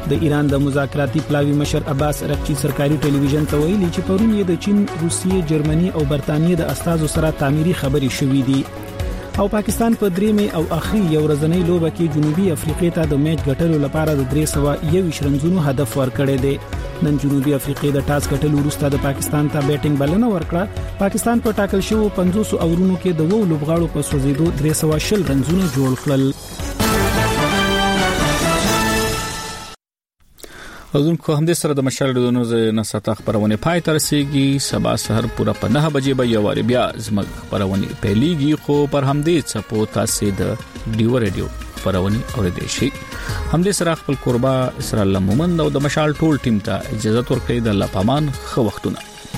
د ایران د مذاکراتي پلاوی مشر عباس رقچی سرکاري ټلویزیون ته ویلي چې پرون یې د چین، روسیې، جرمني او برتانیې د استازو سره تعمیري خبرې شوې دي. او پاکستان په دریمه او اخري یو ورځنۍ لوبه کې جنوبي افریقا ته د میچ ګټلو لپاره د درې سوه یو رنزونو هدف ورکړی دی. نن جنوبي افریقا د ټاس ګټلو وروسته د پاکستان ته بیټینګ بلنه ورکړه. پاکستان په ټاکل شوی پنځوس اورونو کې د وو لوبغاړو په سوزیدو درې سوه شل رنزونه جوړ کړل.
اذن کو هم دې سره د مشال د نوزه نساته خبرونه پای تر سیږي. سبا سحر پورا په نه بجې به یو بیا زمګ خبرونه پیلېږي، خو پر هم دې چپو تاسو د ډیو ریډیو خبرونه اورېدئ شي. هم دې سره خپل قربا سره لمومند او د مشال ټول ټیم ته اجازه ورکړئ. د الله پامان خو وختونه